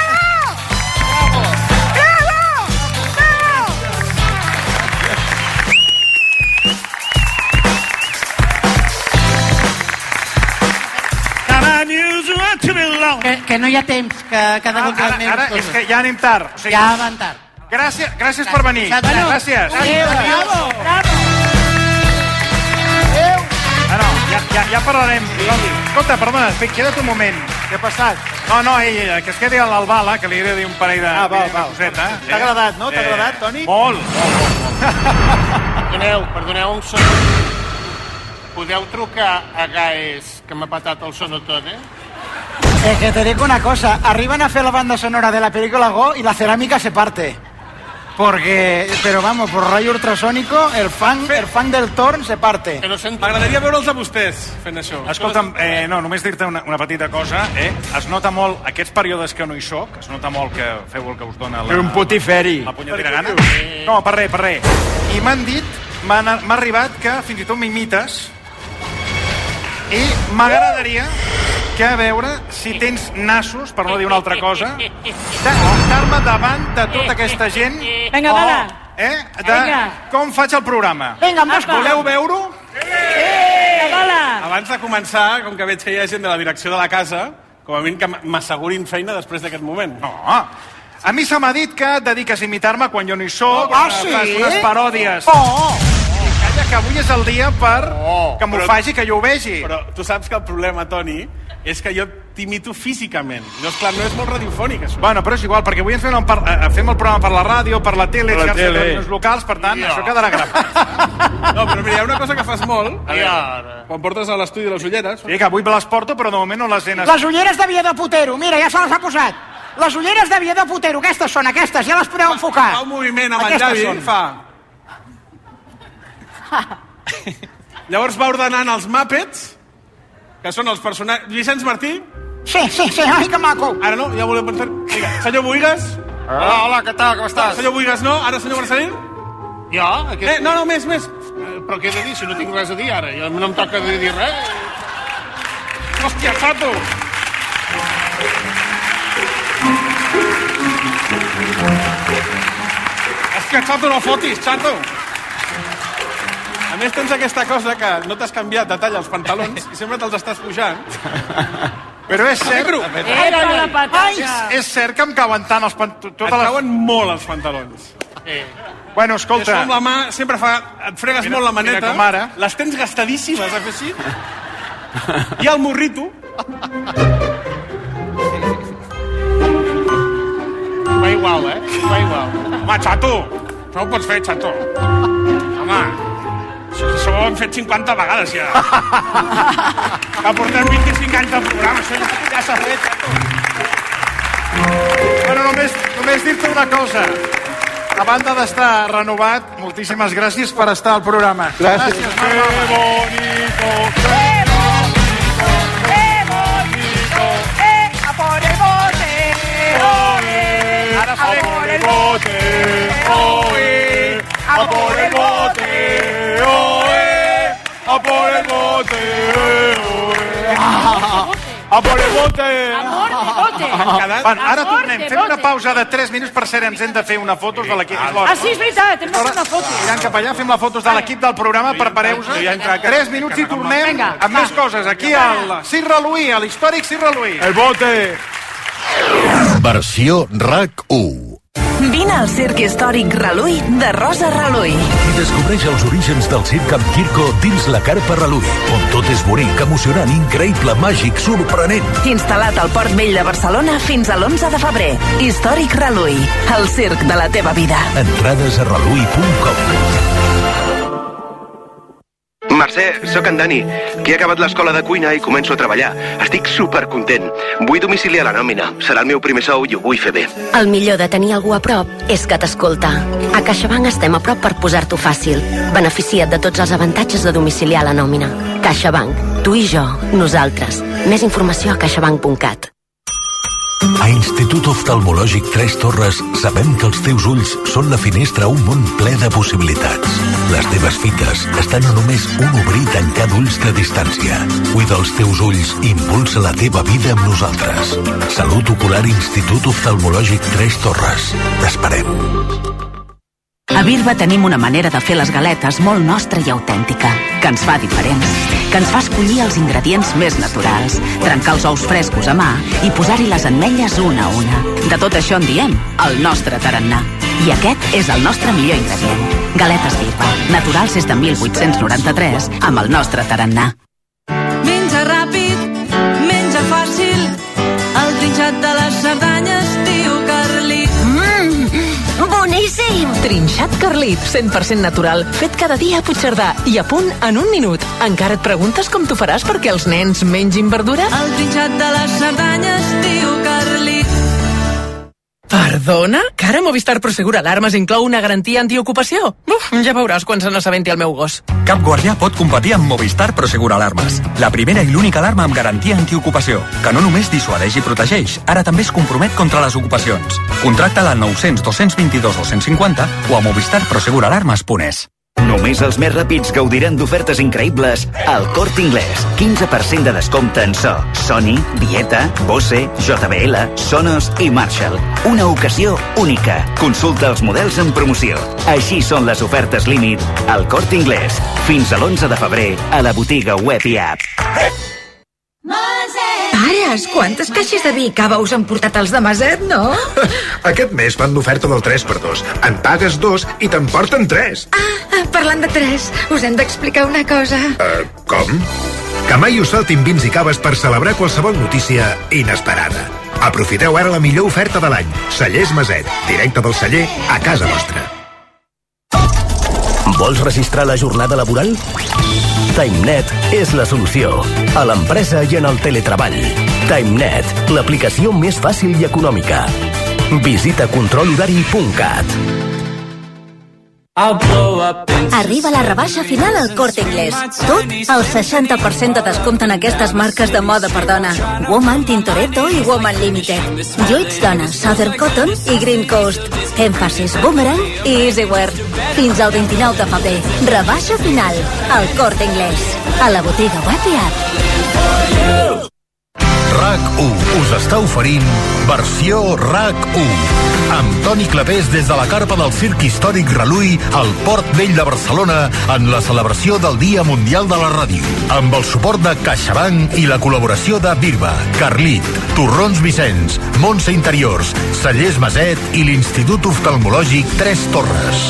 Speaker 14: Cada news want to belong.
Speaker 12: Que, que no hi ha temps, que cada
Speaker 4: Ara,
Speaker 12: volta
Speaker 4: ara, ara és que ja anem tard. O sigui,
Speaker 12: Ja van tard.
Speaker 4: gràcies, gràcies per venir.
Speaker 12: Bueno,
Speaker 4: Gràcies.
Speaker 12: adéu,
Speaker 5: Bravo, bravo.
Speaker 4: Ah, no, ja, ja, ja parlarem. Escolta, perdona, queda't un moment.
Speaker 9: Què ha passat?
Speaker 4: No, no, ell, ell, que es quedi al al Bala, que li he de dir un parell de,
Speaker 9: Ah, val,
Speaker 4: de
Speaker 9: val.
Speaker 4: coseta.
Speaker 9: T'ha agradat, no? T'ha agradat, Toni?
Speaker 4: Molt, molt, molt. molt.
Speaker 10: Perdoneu, perdoneu un segon. Podeu trucar a Gaes, que m'ha patat el sonotone?
Speaker 15: Es que te digo una cosa, arriban a hacer la banda sonora de la película Go y la cerámica se parte. Porque, pero vamos, por rayo ultrasónico, el fan, el fan del Torn se parte.
Speaker 13: M'agradaria veure'ls a vostès fent això.
Speaker 4: Escolta'm, eh, no, només dir-te una, una petita cosa, eh? Es nota molt, aquests períodes que no hi soc, es nota molt que feu el que us dona la...
Speaker 9: Un putiferi.
Speaker 4: La punyetera gana. No, per res, per res. I m'han dit, m'ha m'ha arribat que fins i tot m'imites i m'agradaria que a veure si tens nassos, per no dir una altra cosa, d'estar-me davant de tota aquesta gent.
Speaker 5: Vinga,
Speaker 4: o,
Speaker 5: va.
Speaker 4: Eh? De
Speaker 5: Vinga.
Speaker 4: com faig el programa.
Speaker 5: Vinga, mosca.
Speaker 4: Voleu veure-ho?
Speaker 5: Eh, bala.
Speaker 13: Abans de començar, com que veig que hi ha gent de la direcció de la casa, com a mínim que m'assegurin feina després d'aquest moment.
Speaker 4: No, A mi se m'ha dit que et dediques a imitar-me quan jo no hi soc.
Speaker 15: Ah, sí?
Speaker 4: Fas unes paròdies.
Speaker 15: Oh!
Speaker 4: Calla, que avui és el dia per que m'ho faci, que jo ho vegi.
Speaker 13: Però tu saps que el problema, Toni, és que jo t'imito físicament. No, esclar, no és molt radiofònic, això.
Speaker 4: Bueno, però és igual, perquè avui ens fem, per, eh, fem el programa per la ràdio, per la tele,
Speaker 13: Per la
Speaker 4: xarxes
Speaker 13: tele.
Speaker 4: de locals, per tant,
Speaker 13: Ja.
Speaker 4: això quedarà gravat.
Speaker 13: No, però mira, hi ha una cosa que fas molt.
Speaker 4: A veure.
Speaker 13: Quan portes a l'estudi les ulleres...
Speaker 4: Sí, que avui me les porto, però de moment no les he...
Speaker 15: Les ulleres de Via de Potero, mira, ja se les ha posat. Les ulleres de Via de Potero, aquestes són, aquestes, ja les podeu enfocar.
Speaker 13: Fa un moviment amb el
Speaker 15: Aquestes
Speaker 13: llavi,
Speaker 15: són.
Speaker 13: fa... Llavors va ordenant els Muppets, que són els personatges... Vicenç Martí?
Speaker 15: Sí, sí, sí, ai, que maco.
Speaker 13: Ara no, ja voleu pensar... Vinga, senyor Boigas?
Speaker 10: Hola, hola, què tal, com estàs?
Speaker 13: Senyor Boigas no, ara senyor Marcelí?
Speaker 10: Jo? Aquest...
Speaker 13: Eh, no, no, més, més.
Speaker 10: Eh, però què he de dir, si no tinc res a dir ara? Jo no em toca de dir res.
Speaker 13: Hòstia, Chato! Hòstia, Chato, no fotis, Chato! A més, tens aquesta cosa que no t'has canviat de talla els pantalons i sempre te'ls estàs pujant.
Speaker 4: Però és cert...
Speaker 5: Era la patata.
Speaker 4: És cert que em cauen tant els pantalons...
Speaker 13: Et cauen molt els pantalons.
Speaker 10: Eh.
Speaker 4: Bueno, escolta...
Speaker 13: Això amb la mà sempre fa... Et fregues
Speaker 4: Mira,
Speaker 13: molt la maneta.
Speaker 4: mira com ara.
Speaker 13: Les tens gastadíssimes, a fer així. I el morrito...
Speaker 10: Va igual, eh? Va igual.
Speaker 13: Home, Chato! No ho pots fer, Chato. Home, això, això ho hem fet cinquanta vegades, ja. Que portem vint-i-cinc anys de programa, això ja s'ha fet, Chato.
Speaker 4: Bueno, només, només dir-te una cosa. A banda d'estar renovat, moltíssimes gràcies per estar al programa.
Speaker 16: Gràcies.
Speaker 4: Gràcies, Marc Mama.
Speaker 16: bonito.
Speaker 17: A por el bote, oe.
Speaker 16: A por el bote, oe. A por el bote, oe. A por el bote, oe. A por el bote.
Speaker 5: Amor de bote.
Speaker 4: Bueno, ara
Speaker 5: Amor
Speaker 4: tornem.
Speaker 5: de
Speaker 4: Fem una
Speaker 5: bote.
Speaker 4: pausa de tres minuts. Per cert, ens hem de fer una foto de l'equip.
Speaker 5: Ah, sí, és veritat, hem de fer una foto.
Speaker 4: Mirant cap allà, fem la fotos de l'equip del programa. Prepareu-vos. Tres minuts i tornem
Speaker 5: Vinga,
Speaker 4: amb més coses. Aquí al Circ Reluí, a l'històric Circ Reluí.
Speaker 16: El bote.
Speaker 1: Versió RAC u.
Speaker 20: Vine al Circ Històric Reluí de Rosa Reluí.
Speaker 21: I descobreix els orígens del circ amb Quirco dins la Carpa Reluí, on tot és bonic, emocionant, increïble, màgic, sorprenent.
Speaker 20: Instal·lat al Port Vell de Barcelona fins a l'onze de febrer. Històric Reluí, el circ de la teva vida.
Speaker 21: Entrades a reluí punt com.
Speaker 22: Mercè, sóc en Dani, que he acabat l'escola de cuina i començo a treballar. Estic supercontent. Vull domiciliar la nòmina. Serà el meu primer sou i ho vull fer bé.
Speaker 23: El millor de tenir algú a prop és que t'escolta. A CaixaBank estem a prop per posar-t'ho fàcil. Beneficia't de tots els avantatges de domiciliar la nòmina. CaixaBank. Tu i jo. Nosaltres. Més informació a caixabank punt cat.
Speaker 21: A Institut Oftalmològic Tres Torres sabem que els teus ulls són la finestra a un món ple de possibilitats. Les teves fites estan a només un obrir i tancar d'ulls de distància. Cuida els teus ulls i impulsa la teva vida amb nosaltres. Salut Ocular Institut Oftalmològic Tres Torres. T'esperem.
Speaker 24: A Birba tenim una manera de fer les galetes molt nostra i autèntica, que ens fa diferents, que ens fa escollir els ingredients més naturals, trencar els ous frescos a mà i posar-hi les ametlles una a una. De tot això en diem el nostre tarannà. I aquest és el nostre millor ingredient. Galetes Birba, naturals des de mil vuit-cents noranta-tres, amb el nostre tarannà.
Speaker 25: Menja ràpid, menja fàcil, el trinxat de les Cerdanyes, tio Carlit.
Speaker 20: Mmm, boníssim! Trinxat Carlit, cent per cent natural, fet cada dia a Puigcerdà i a punt en un minut. Encara et preguntes com t'ho faràs perquè els nens mengin verdura?
Speaker 25: El trinxat de les Cerdanyes, tio Carlit.
Speaker 20: Perdona? Que ara Movistar Prosegur Alarmes inclou una garantia antiocupació? Uf, ja veuràs quan se n'assabenti el meu gos.
Speaker 26: Cap guardià pot competir amb Movistar Prosegur Alarmes. La primera i l'única alarma amb garantia antiocupació, que no només dissuadeix i protegeix, ara també es compromet contra les ocupacions. Contracta-la al nou cents dos cents vint-i-dos dos cents cinquanta o a movistar prosegur alarmes punt es.
Speaker 27: Només els més ràpids gaudiran d'ofertes increïbles al Corte Inglés. quinze per cent de descompte en so. Sony, Dieta, Bose, J B L, Sonos i Marshall. Una ocasió única. Consulta els models en promoció. Així són les ofertes límit al Corte Inglés. Fins a l'onze de febrer a la botiga web i app.
Speaker 2: Pares, quantes caixes de vi i cava us han portat els de Maset, no?
Speaker 3: Aquest mes fan l'oferta del tres per dos. En pagues dos i te'n porten tres.
Speaker 2: Ah, parlant de tres, us hem d'explicar una cosa.
Speaker 3: Uh, com? Que mai us saltin vins i caves per celebrar qualsevol notícia inesperada. Aprofiteu ara la millor oferta de l'any. Cellers Maset, directe del celler a casa vostra.
Speaker 6: Vols registrar la jornada laboral? TimeNet és la solució. A l'empresa i en el teletreball. TimeNet, l'aplicació més fàcil i econòmica. Visita control horari punt cat.
Speaker 7: Arriba la rebaixa final al Corte Inglés. Tot al seixanta per cent de descompte en aquestes marques de moda per dona. Woman, Tintoretto i Woman Limited. Lluits Dona, Southern Cotton i Green Coast. Èmfasis, Boomerang i Easywear. Fins al vint-i-nou de febrer. Rebaixa final al Corte Inglés. A la botiga web i app.
Speaker 1: RAC u us està oferint versió RAC u amb Toni Clapés des de la carpa del Circ Històric Reluí al Port Vell de Barcelona en la celebració del Dia Mundial de la Ràdio amb el suport de CaixaBank i la col·laboració de Birba, Carlit, Torrons Vicenç, Montse Interiors, Cellers Maset i l'Institut Oftalmològic Tres Torres.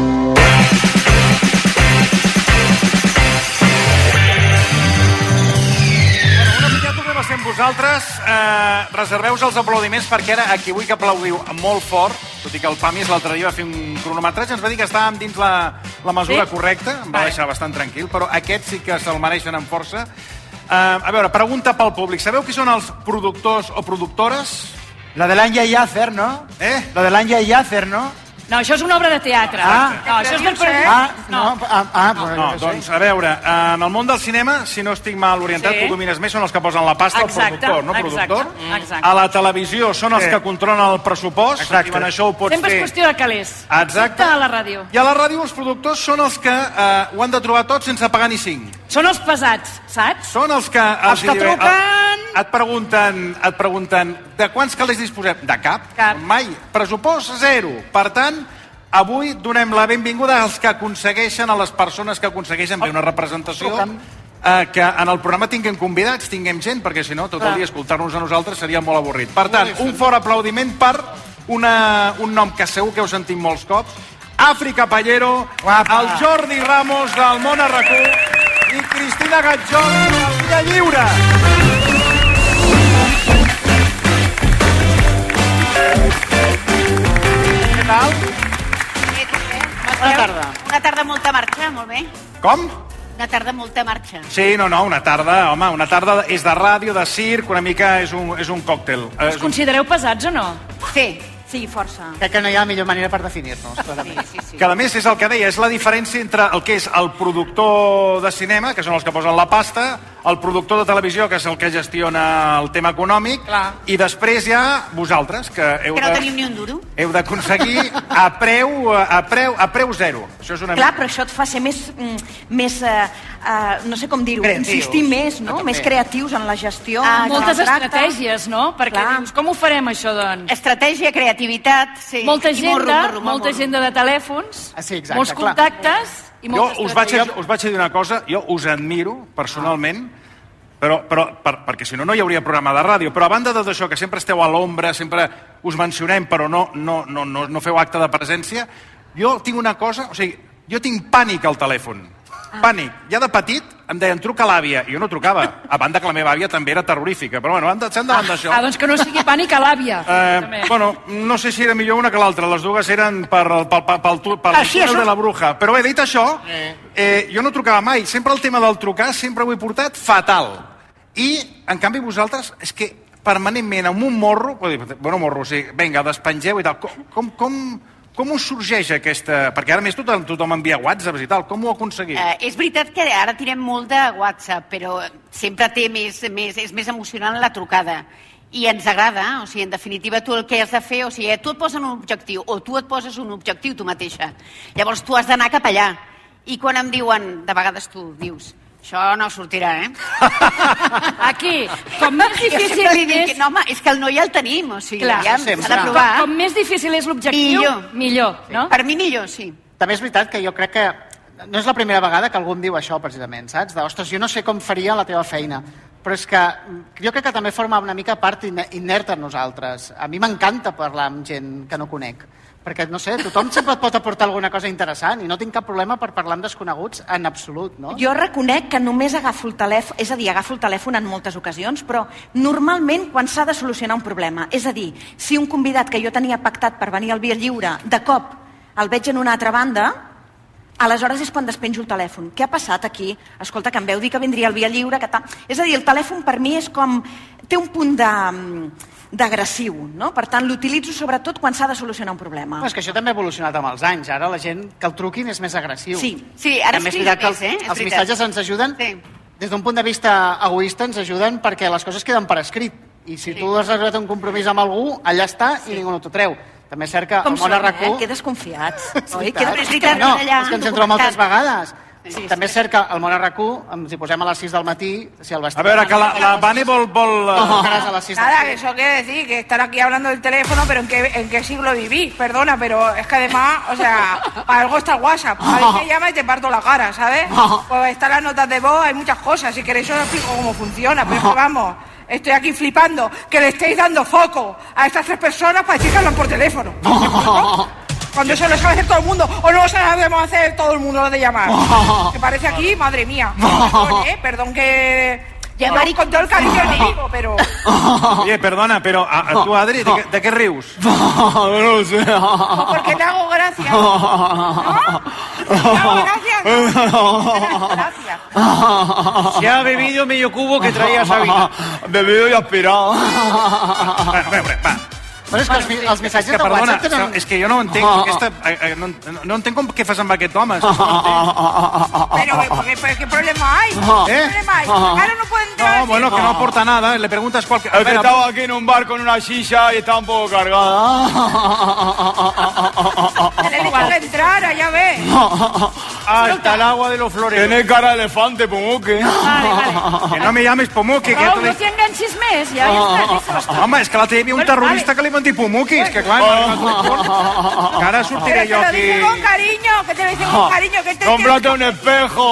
Speaker 4: Vosaltres eh, reserveu els aplaudiments perquè ara aquí vull que aplaudiu molt fort, tot i que el Pamis l'altre dia va fer un cronometratge, ens va dir que estàvem dins la, la mesura sí? correcta, em va vale. deixar bastant tranquil, però aquests sí que se'l mereixen amb força. Eh, a veure, pregunta pel públic. Sabeu qui són els productors o productores?
Speaker 8: La de l'Anya Yacer, no?
Speaker 4: Eh?
Speaker 8: La de l'Anya Yacer, no?
Speaker 5: No, això és una obra de teatre.
Speaker 8: Ah,
Speaker 5: no, això és del...
Speaker 8: Ah, no, ah, ah,
Speaker 4: no, no, doncs, a veure, en el món del cinema, si no estic mal orientat, sí. tu domines més, són els que posen la pasta, exacte, el productor, no?
Speaker 5: Exacte,
Speaker 4: productor.
Speaker 5: exacte.
Speaker 4: A la televisió són els sí. que controlen el pressupost,
Speaker 8: exacte.
Speaker 4: i això ho pots
Speaker 5: Sempre
Speaker 4: fer...
Speaker 5: és qüestió de calés.
Speaker 4: Exacte.
Speaker 5: A la ràdio.
Speaker 4: I a la ràdio els productors són els que eh, ho han de trobar tot sense pagar ni cinc.
Speaker 5: Són els pesats, saps?
Speaker 4: Són els que...
Speaker 5: Els que truquen...
Speaker 4: Et pregunten, et pregunten de quants calés disposem? De cap.
Speaker 5: Cap.
Speaker 4: Mai. Pressupost zero. Per tant, avui donem la benvinguda als que aconsegueixen, a les persones que aconsegueixen fer una representació, eh, que en el programa tinguem convidats, tinguem gent, perquè si no, tot el dia escoltar-nos a nosaltres seria molt avorrit. Per tant, un fort aplaudiment per una, un nom que segur que heu sentit molts cops, Afri Capallero, el Jordi Ramos del Món a RAC u i Cristina Gatjol del Via Lliure. Què tal?
Speaker 11: Bona tarda. Una tarda molta marxa, molt bé.
Speaker 4: Com?
Speaker 11: Una tarda molta marxa.
Speaker 4: Sí, no, no, una tarda, home, una tarda és de ràdio, de circ, una mica és un, és un còctel.
Speaker 5: Us considereu pesats o no?
Speaker 11: Sí, sí, força.
Speaker 8: Crec que no hi ha millor manera per definir-nos.
Speaker 11: Sí, sí, sí.
Speaker 4: Que a més és el que deia, és la diferència entre el que és el productor de cinema, que són els que posen la pasta, el productor de televisió, que és el que gestiona el tema econòmic,
Speaker 11: clar.
Speaker 4: I després hi ha vosaltres, que heu
Speaker 11: que no
Speaker 4: de...
Speaker 11: tenim ni un duro.
Speaker 4: Heu d'aconseguir a preu, a preu, a preu zero. Això és una...
Speaker 11: Clar, però això et fa ser més, més uh, uh, no sé com dir-ho, insistir més, no? Més creatius en la gestió.
Speaker 5: Ah, moltes estratègies, no? Perquè clar. Dius, com ho farem això, doncs?
Speaker 11: Estratègia, creativitat, sí.
Speaker 5: Molta agenda,
Speaker 11: morro, morro, morro,
Speaker 5: molta agenda de telèfons,
Speaker 8: ah, sí, exacte,
Speaker 5: molts
Speaker 8: clar.
Speaker 5: contactes...
Speaker 4: Jo us vaig, a, us vaig a dir una cosa, jo us admiro personalment, però, però per, perquè si no, no hi hauria programa de ràdio, però a banda de tot això, que sempre esteu a l'ombra, sempre us mencionem, però no, no, no, no, no feu acte de presència, jo tinc una cosa, o sigui, jo tinc pànic al telèfon, pànic. Ja de petit em deien truca l'àvia, i jo no trucava, a banda que la meva àvia també era terrorífica, però bueno, estem davant d'això.
Speaker 5: Ah, doncs que no sigui pànic a l'àvia.
Speaker 4: Eh, bueno, no sé si era millor una que l'altra, les dues eren per, per, per, per, per, per el túnel de la bruja. Però bé, dit això, eh, jo no trucava mai, sempre el tema del trucar sempre ho he portat fatal. I, en canvi, vosaltres, és que permanentment amb un morro, bueno, morro, o sigui, vinga, despengeu i tal, com, com, com, com us sorgeix aquesta... Perquè ara més tothom, tothom envia whatsapps i tal, com ho aconseguim?
Speaker 11: Eh, és veritat que ara tirem molt de WhatsApp, però sempre té més, més, és més emocionant la trucada. I ens agrada, o sigui, en definitiva, tu el que has de fer, o sigui, tu et poses un objectiu, o tu et poses un objectiu tu mateixa. Llavors tu has d'anar cap allà. I quan em diuen, de vegades tu dius... Això no sortirà, eh?
Speaker 5: Aquí, com més difícil és...
Speaker 11: Dic, no, home, és que el no ja el tenim, o sigui,
Speaker 5: clar,
Speaker 11: ja s'ha de provar.
Speaker 5: Com més difícil és l'objectiu, millor, millor, no?
Speaker 11: Per mi millor, sí.
Speaker 8: També és veritat que jo crec que no és la primera vegada que algú em diu això, precisament, saps? De, ostres, jo no sé com faria la teva feina, però és que jo crec que també forma una mica part inerta en nosaltres. A mi m'encanta parlar amb gent que no conec, perquè, no sé, tothom sempre et pot aportar alguna cosa interessant i no tinc cap problema per parlar amb desconeguts en absolut, no?
Speaker 9: Jo reconec que només agafo el telèfon, és a dir, agafo el telèfon en moltes ocasions, però normalment quan s'ha de solucionar un problema. És a dir, si un convidat que jo tenia pactat per venir al Via Lliure, de cop el veig en una altra banda, aleshores és quan despenjo el telèfon. Què ha passat aquí? Escolta, que em veu dir que vindria al Via Lliure, que tal... És a dir, el telèfon per mi és com... té un punt de... d'agressiu, no? Per tant, l'utilitzo sobretot quan s'ha de solucionar un problema.
Speaker 8: No, és que això també ha evolucionat amb els anys. Ara la gent que el truquin és més agressiu.
Speaker 9: Sí, sí, ara
Speaker 8: és
Speaker 9: veritat
Speaker 8: que
Speaker 9: més, eh? És
Speaker 8: els
Speaker 9: veritat.
Speaker 8: missatges ens ajuden, sí. Des d'un punt de vista egoista, ens ajuden perquè les coses queden per escrit. I si sí. tu has arribat a un compromís amb algú, allà està sí. i ningú no t'ho treu. També és cert que
Speaker 9: com
Speaker 8: el món a RAC u...
Speaker 9: eh? Que desconfiats.
Speaker 8: Oi? Que desconfiats. No, és que ens hem trobat moltes vegades. Sí, també és cert que al món a RAC u ens hi posem a les sis del matí, si el vestim...
Speaker 13: A veure, que la, la Vane vol... vol
Speaker 8: oh. a les sis
Speaker 17: Nada, que eso quiere decir que estar aquí hablando del teléfono, pero ¿en qué, en qué siglo viví? Perdona, pero es que además, o sea, para algo está el WhatsApp. Alguien me llama y te parto la cara, ¿sabes? Pues están las notas de voz, hay muchas cosas. Si queréis os explico cómo funciona, pero es que vamos... Estoy aquí flipando que le estéis dando foco a estas tres personas para decir que hablan por teléfono. ¿No? Cuando eso lo sabe hacer todo el mundo, o no lo sabemos hacer todo el mundo, lo de llamar. Me parece aquí, madre mía. Perdón, ¿eh? Perdón que... Llamar con todo el cariño le digo, pero...
Speaker 13: Oye, perdona, pero a, a tú, Adri, ¿de, de qué rius?
Speaker 17: No lo sé. Porque te hago gracia. ¿No? ¿Te hago gracia? Gracias.
Speaker 13: Se ha bebido medio cubo que traía Sabina.
Speaker 16: Bebido y aspirado.
Speaker 13: Bueno, bueno, va.
Speaker 8: Però és que els, els missatges
Speaker 13: és que,
Speaker 8: de
Speaker 13: perdona,
Speaker 8: WhatsApp tenen...
Speaker 13: és que jo no entenc aquesta, no, no entenc com què fas amb aquest home. No
Speaker 17: pero, ¿qué, qué, ¿qué problema hay? ¿Qué
Speaker 13: ¿Eh?
Speaker 17: problema hay? Ahora no pueden entrar.
Speaker 13: No, bueno, que no aporta nada. Le preguntas cualquier...
Speaker 16: Es que estaba aquí en un bar con una shisha y estaba un poco cargada.
Speaker 17: Le he dicho que entrara, ya ves.
Speaker 13: Hasta el agua de los flores.
Speaker 16: Tiene cara de elefante, Pomuque.
Speaker 5: Vale, vale.
Speaker 13: Que no me llames Pomuque.
Speaker 5: Prou, no t'hi enganxis més, ja, ja està.
Speaker 13: Home, és que l'altre dia hi havia un terrorista que li van dir Pomuquis, que clar, que ara sortiré jo aquí...
Speaker 17: Que te lo dice con cariño, que te lo dice con cariño. Que te...
Speaker 16: Cómprate un espejo.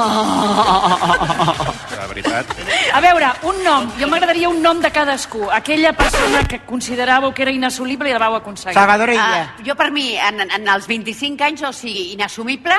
Speaker 13: La veritat.
Speaker 5: A veure, un nom. Jo m'agradaria un nom de cadascú. Aquella persona que consideràveu que era inassolible i la vau aconseguir.
Speaker 8: Salvador Illa.
Speaker 11: Uh, jo per mi, en, en els vint-i-cinc anys, o sigui, inassumible,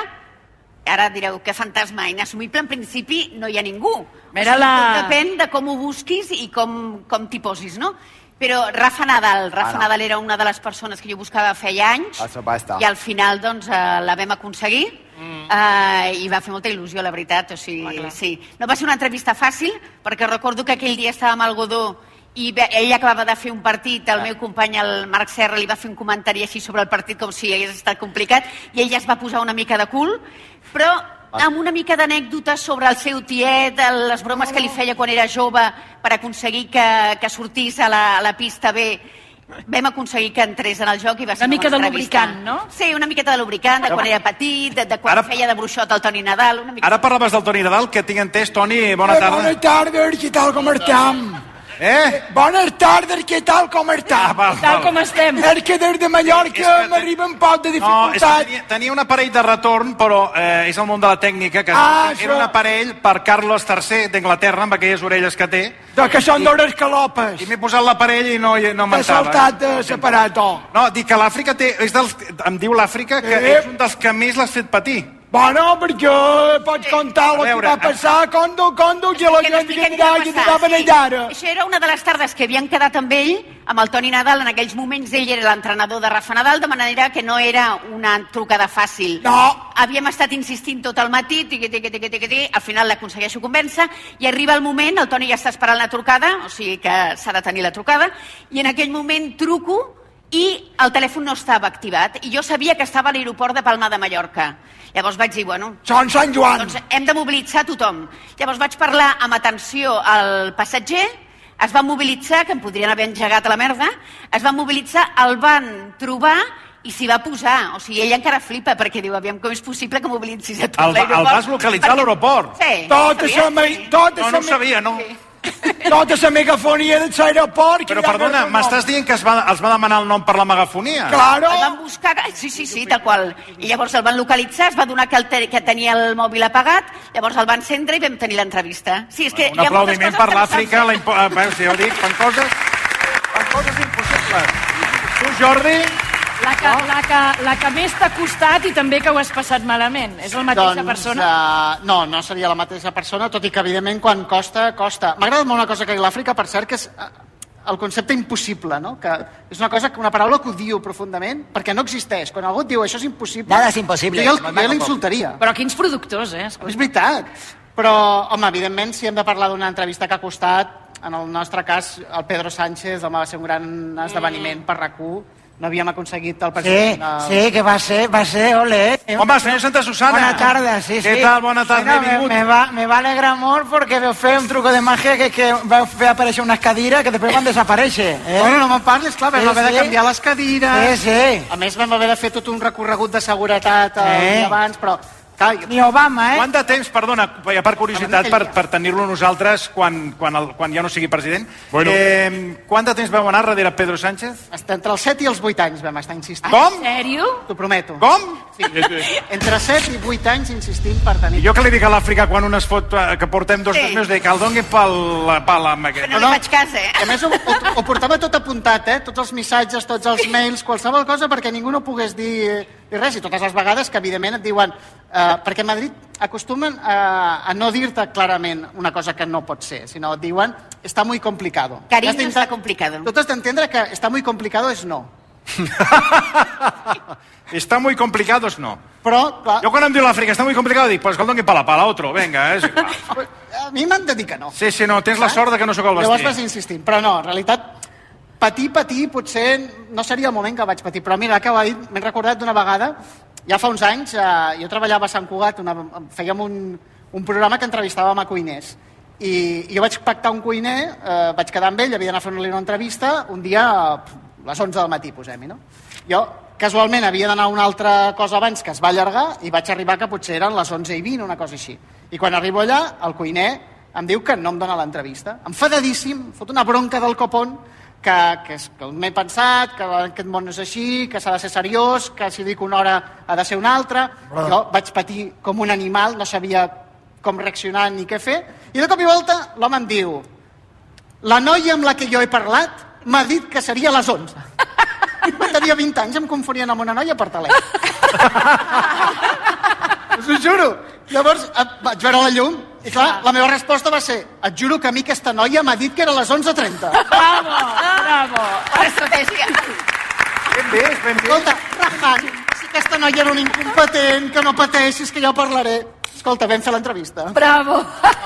Speaker 11: ara direu que fantasma, inassumible, en principi no hi ha ningú.
Speaker 5: Mira
Speaker 11: o sigui,
Speaker 5: la...
Speaker 11: tot depèn de com ho busquis i com, com t'hi posis, no? Però Rafa Nadal, Rafa ah, no. Nadal era una de les persones que jo buscava feia anys i al final doncs eh, la vam aconseguir mm. eh, i va fer molta il·lusió, la veritat. O sigui, ah, sí. No va ser una entrevista fàcil perquè recordo que aquell dia estàvem al Godó i ell acabava de fer un partit, el meu company, el Marc Serra, li va fer un comentari així sobre el partit com si hagués estat complicat i ell ja es va posar una mica de cul, però amb una mica d'anècdota sobre el seu tiet, les bromes que li feia quan era jove per aconseguir que, que sortís a la, a la pista bé. Vam aconseguir que entrés en el joc i va ser
Speaker 5: una mica
Speaker 11: bona
Speaker 5: de
Speaker 11: entrevista.
Speaker 5: lubricant, no?
Speaker 11: Sí, una miqueta de lubricant, de quan era petit, de, de quan
Speaker 13: Ara...
Speaker 11: feia de bruixot el Toni Nadal. Una mica...
Speaker 13: Ara parlaves del Toni Nadal, que tinc entès, Toni, bona tarda.
Speaker 10: Bona tarda, què tal com estem?
Speaker 13: Eh?
Speaker 10: Bones tardes, què tal com estem?
Speaker 13: Ah, val,
Speaker 5: tal com estem.
Speaker 10: És que des de Mallorca m'arriba un poc de dificultat.
Speaker 13: No, és que tenia, tenia un aparell de retorn, però eh, és el món de la tècnica, que
Speaker 10: ah,
Speaker 13: era un aparell per Carlos tercer d'Inglaterra, amb aquelles orelles que té.
Speaker 10: De que són d'hores calopes.
Speaker 13: I m'he posat l'aparell i no, no m'entrava.
Speaker 10: T'ha saltat de separato.
Speaker 13: No, dic que l'Àfrica té... És dels, em diu l'Àfrica que eh? és un dels que més l'has fet patir.
Speaker 10: Bueno, perquè pots contar el que va passar, condo, condo, i la gent vindrà i te va benellar.
Speaker 11: Això era una de les tardes que havien quedat amb ell, amb el Toni Nadal. En aquells moments ell era l'entrenador de Rafa Nadal, de manera que no era una trucada fàcil.
Speaker 10: No.
Speaker 11: Havíem estat insistint tot el matí, tiqui, tiqui, tiqui, tiqui, tiqui, al final l'aconsegueixo convèncer, i arriba el moment, el Toni ja està esperant la trucada, o sigui que s'ha de tenir la trucada, i en aquell moment truco i el telèfon no estava activat, i jo sabia que estava a l'aeroport de Palma de Mallorca. Llavors vaig dir, bueno...
Speaker 10: Sant Sant Joan!
Speaker 11: Doncs hem de mobilitzar tothom. Llavors vaig parlar amb atenció al passatger, es va mobilitzar, que em podrien haver engegat a la merda, es va mobilitzar, el van trobar i s'hi va posar. O sigui, ell encara flipa, perquè diu, aviam, com és possible que mobilitzis a tot
Speaker 13: l'aeroport? El vas localitzar a l'aeroport?
Speaker 11: Sí.
Speaker 10: Tot això...
Speaker 13: No, no ho sabia, no.
Speaker 10: Tota la megafonia de l'aeroport...
Speaker 4: Però, perdona, m'estàs dient que es va, els va demanar el nom per la megafonia?
Speaker 11: Claro. El van buscar... Sí, sí, sí, tal qual. I llavors el van localitzar, es va donar que, el te... que tenia el mòbil apagat, llavors el van encendre i vam tenir l'entrevista. Sí, és que
Speaker 4: un aplaudiment per l'Àfrica. La impo... Veus, ja ho dic, fan coses, fan coses impossibles. Tu, Jordi...
Speaker 5: La que, la, que, la que més t'ha costat i també que ho has passat malament. És la mateixa
Speaker 8: doncs,
Speaker 5: persona?
Speaker 8: Uh, no, no seria la mateixa persona, tot i que, evidentment, quan costa, costa. M'ha agradat molt una cosa que diu l'Àfrica, per cert, que és uh, el concepte impossible, no? Que és una cosa, una paraula que odio profundament, perquè no existeix. Quan algú et diu això és impossible...
Speaker 12: Nada és impossible.
Speaker 8: Jo, jo l'insultaria.
Speaker 5: Però quins productors, eh? Escolta.
Speaker 8: És veritat. Però, home, evidentment, si hem de parlar d'una entrevista que ha costat, en el nostre cas, el Pedro Sánchez, home, va ser un gran esdeveniment per RAC u. No havíem aconseguit el president...
Speaker 12: Sí, sí, que va ser, va ser, ole.
Speaker 4: Home, senyor Santa Susana.
Speaker 12: Buena tarda, sí, sí.
Speaker 4: Què tal? Bona tarda,
Speaker 12: bueno,
Speaker 4: benvingut.
Speaker 12: Me, me, va, me va alegrar molt perquè veu fer un truco de màgia que, que veu fer aparèixer unes cadires que després van desaparèixer. Eh?
Speaker 8: Bueno, no me'n parlis, clar, vam
Speaker 12: Sí,
Speaker 8: haver de
Speaker 12: sí.
Speaker 8: canviar les cadires.
Speaker 12: Sí, sí.
Speaker 8: A més, vam haver de fer tot un recorregut de seguretat el
Speaker 12: Eh.
Speaker 8: dia abans, però... Clar,
Speaker 12: Ni Obama, eh?
Speaker 4: Quant de temps, perdona, ja per curiositat, per, per tenir-lo nosaltres quan, quan, el, quan ja no sigui president, bueno. eh, quant de temps vau anar darrere Pedro Sánchez?
Speaker 8: Està entre els set i els vuit anys vam estar insistint.
Speaker 4: Com?
Speaker 5: En sèrio?
Speaker 8: T'ho prometo.
Speaker 4: Com?
Speaker 8: Sí. Entre set i vuit anys insistint per tenir...
Speaker 4: I jo que li dic a l'Àfrica quan un es fot, eh, que portem dos
Speaker 11: Sí.
Speaker 4: sí. mesos, dic, el doni pel pala amb aquest.
Speaker 11: Però no li faig cas, eh?
Speaker 8: A més, ho, ho, ho portava tot apuntat, eh? Tots els missatges, tots els mails, qualsevol cosa perquè ningú no pogués dir, dir res. I totes les vegades que, evidentment, et diuen... Eh, perquè a Madrid acostumen a, a no dir-te clarament una cosa que no pot ser, sinó et diuen està muy complicado.
Speaker 11: Cariño,
Speaker 8: Has d'intentar-
Speaker 11: está complicado.
Speaker 8: Tu has d'entendre que està muy complicado és no.
Speaker 4: Está muy complicados, no.
Speaker 8: Però, clar,
Speaker 4: Jo quan em diu l'Àfrica, està muy complicado, dic, pues que el doni pala pala, otro, venga, és igual.
Speaker 8: a mi m'han de dir que no.
Speaker 4: Sí, sí, no, tens la sort de que no sóc el
Speaker 8: Llavors vas
Speaker 4: vestit.
Speaker 8: insistint, però no, en realitat patir, patir, potser no seria el moment que vaig patir, però mira, que ho ha dit, m'he recordat d'una vegada, ja fa uns anys, eh, jo treballava a Sant Cugat, una, fèiem un, un programa que entrevistàvem a cuiners, i, i jo vaig pactar un cuiner, eh, vaig quedar amb ell, havia d'anar a fer-li una entrevista, un dia a les onze del matí, posem-hi, no? Jo, casualment, havia d'anar a una altra cosa abans que es va allargar i vaig arribar que potser eren les onze i vint, una cosa així. I quan arribo allà, el cuiner em diu que no em dona l'entrevista. Enfadadíssim, fot una bronca del copón, que, que, és, que m'he pensat, que aquest món no és així, que s'ha de ser seriós, que si dic una hora ha de ser una altra.
Speaker 12: Ah.
Speaker 8: Jo vaig patir com un animal, no sabia com reaccionar ni què fer, i de cop i volta l'home em diu la noia amb la que jo he parlat m'ha dit que seria a les onze. Tenia vint anys, em confonien amb una noia per telèfon. Us ho juro. Llavors eh, vaig veure la llum i clar, la meva resposta va ser et juro que a mi aquesta noia m'ha dit que era a les onze trenta.
Speaker 5: Bravo, bravo.
Speaker 11: Estratègia.
Speaker 4: Ben bé, ben bé.
Speaker 8: Escolta, rajant, si aquesta noia era un incompetent, que no pateixis, que jo parlaré. Escolta, vam fer l'entrevista.
Speaker 5: Bravo.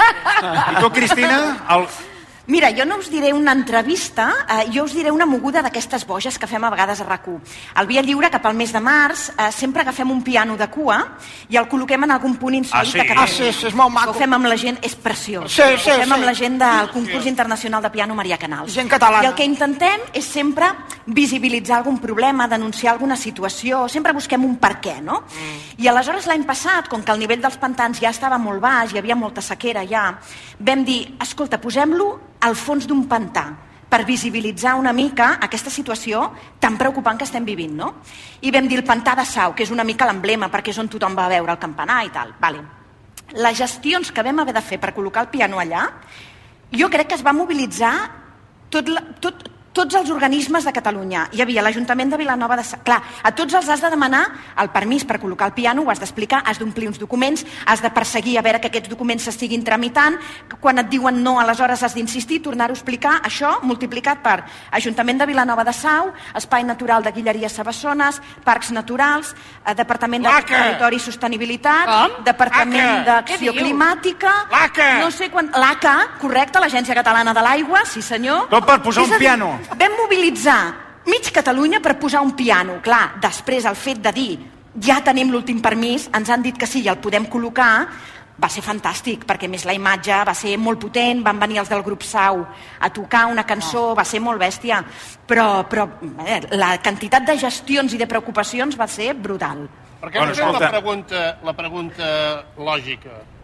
Speaker 4: I tu, Cristina, el...
Speaker 9: Mira, jo no us diré una entrevista, eh, jo us diré una moguda d'aquestes boges que fem a vegades a RAC u. Al Via Lliure, cap al mes de març, eh, sempre agafem un piano de cua i el col·loquem en algun punt insòlit
Speaker 4: Ah, sí?
Speaker 9: de Catalunya.
Speaker 12: Ah, sí, sí, és molt maco.
Speaker 9: Ho fem amb la gent, és preciós.
Speaker 12: Sí, sí,
Speaker 9: Ho fem
Speaker 12: sí.
Speaker 9: amb la gent del concurs internacional de piano Maria Canals.
Speaker 12: Gent catalana.
Speaker 9: I el que intentem és sempre visibilitzar algun problema, denunciar alguna situació, sempre busquem un per què, no? Mm. I aleshores l'any passat, com que el nivell dels pantans ja estava molt baix, hi havia molta sequera ja, vam dir, escolta, posem-lo al fons d'un pantà per visibilitzar una mica aquesta situació tan preocupant que estem vivint, no? I vam dir el pantà de Sau, que és una mica l'emblema perquè és on tothom va veure el campanar i tal. Vale. Les gestions que vam haver de fer per col·locar el piano allà, jo crec que es va mobilitzar tot, la, tot, tots els organismes de Catalunya. Hi havia l'Ajuntament de Vilanova de Sau. Clar, a tots els has de demanar el permís per col·locar el piano, ho has d'explicar, has d'omplir uns documents, has de perseguir a veure que aquests documents s'estiguin tramitant, quan et diuen no, aleshores has d'insistir, tornar-ho a explicar, això multiplicat per Ajuntament de Vilanova de Sau, Espai Natural de Guilleries Sabassones, Parcs Naturals, eh, Departament de Territori i Sostenibilitat,
Speaker 5: Com?
Speaker 9: Departament d'Acció
Speaker 5: Què diu?
Speaker 9: Climàtica,
Speaker 4: L'A C A.
Speaker 9: no sé quan... L'A C A, correcte, l'Agència Catalana de l'Aigua, sí senyor.
Speaker 4: Tot per posar
Speaker 9: És
Speaker 4: un
Speaker 9: a dir,
Speaker 4: piano.
Speaker 9: Vam mobilitzar mig Catalunya per posar un piano. Clar, després el fet de dir ja tenim l'últim permís, ens han dit que sí i el podem col·locar, va ser fantàstic, perquè a més la imatge va ser molt potent, van venir els del grup Sau a tocar una cançó, va ser molt bèstia, però, però eh, la quantitat de gestions i de preocupacions va ser brutal.
Speaker 14: Per què
Speaker 4: Bueno,
Speaker 14: no fem
Speaker 4: escolta.
Speaker 14: la pregunta, la pregunta lògica?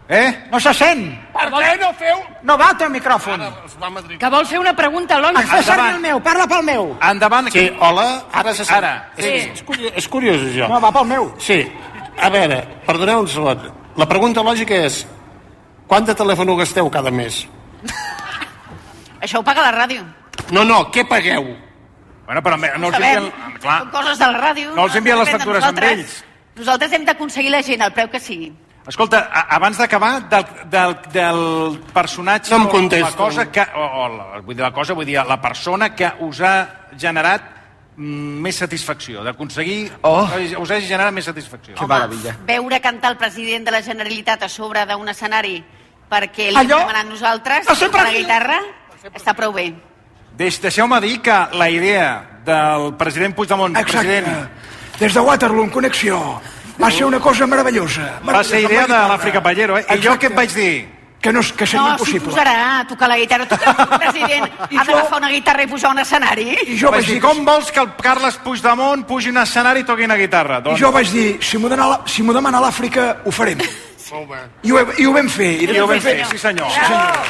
Speaker 4: Eh?
Speaker 12: No se sent.
Speaker 10: Per què no feu...
Speaker 12: No va el teu micròfon.
Speaker 5: Que vol fer una pregunta, l'Oli.
Speaker 12: Fes servir el meu, parla pel meu.
Speaker 4: Endavant.
Speaker 14: Sí, hola, ara se sent.
Speaker 4: Ara.
Speaker 14: És, és, curiós, és curiós, això.
Speaker 12: No, va pel meu.
Speaker 14: Sí. A veure, perdoneu un segon. La pregunta lògica és, quant de telèfon gasteu cada mes?
Speaker 11: Això ho paga la ràdio.
Speaker 14: No, no, què pagueu?
Speaker 4: Bueno, però no els
Speaker 11: Sabem,
Speaker 4: envien... Clar.
Speaker 11: són coses de la ràdio.
Speaker 4: No els envien les
Speaker 11: depèn de
Speaker 4: factures amb
Speaker 11: nosaltres.
Speaker 4: ells.
Speaker 11: Nosaltres hem d'aconseguir la gent, al preu que sigui.
Speaker 4: Escolta, a, abans d'acabar, del, del, del personatge...
Speaker 14: No em
Speaker 4: o
Speaker 14: contesta.
Speaker 4: La cosa que... O, o la, vull dir la cosa, vull dir la persona que us ha generat mm, més satisfacció, d'aconseguir... Oh. Us hagi generat més satisfacció.
Speaker 11: Que meravella. Veure cantar el president de la Generalitat a sobre d'un escenari perquè li hem
Speaker 4: Allò?
Speaker 11: demanat nosaltres amb la guitarra, està prou bé.
Speaker 4: Deix, Deixeu-me dir que la idea del president Puigdemont...
Speaker 10: Exacte.
Speaker 4: President,
Speaker 10: des de Waterloo en connexió. Va ser una cosa meravellosa.
Speaker 4: Va ser idea de l'Àfrica Pallero, eh? I jo què et vaig dir?
Speaker 10: Que, no, que seria
Speaker 11: No,
Speaker 10: impossible.
Speaker 11: s'hi posarà a tocar la guitarra. Tu creus que el president ha d'agafar una guitarra i pujar a un escenari?
Speaker 10: I jo vaig dir,
Speaker 4: com vols que el Carles Puigdemont pugi a un escenari i toqui una guitarra?
Speaker 10: I jo vaig dir, si m'ho demana, si m'ho demana l'Àfrica, ho farem. I ho, I ho vam fer.
Speaker 4: I ho vam fer, sí senyor. Sí, senyor.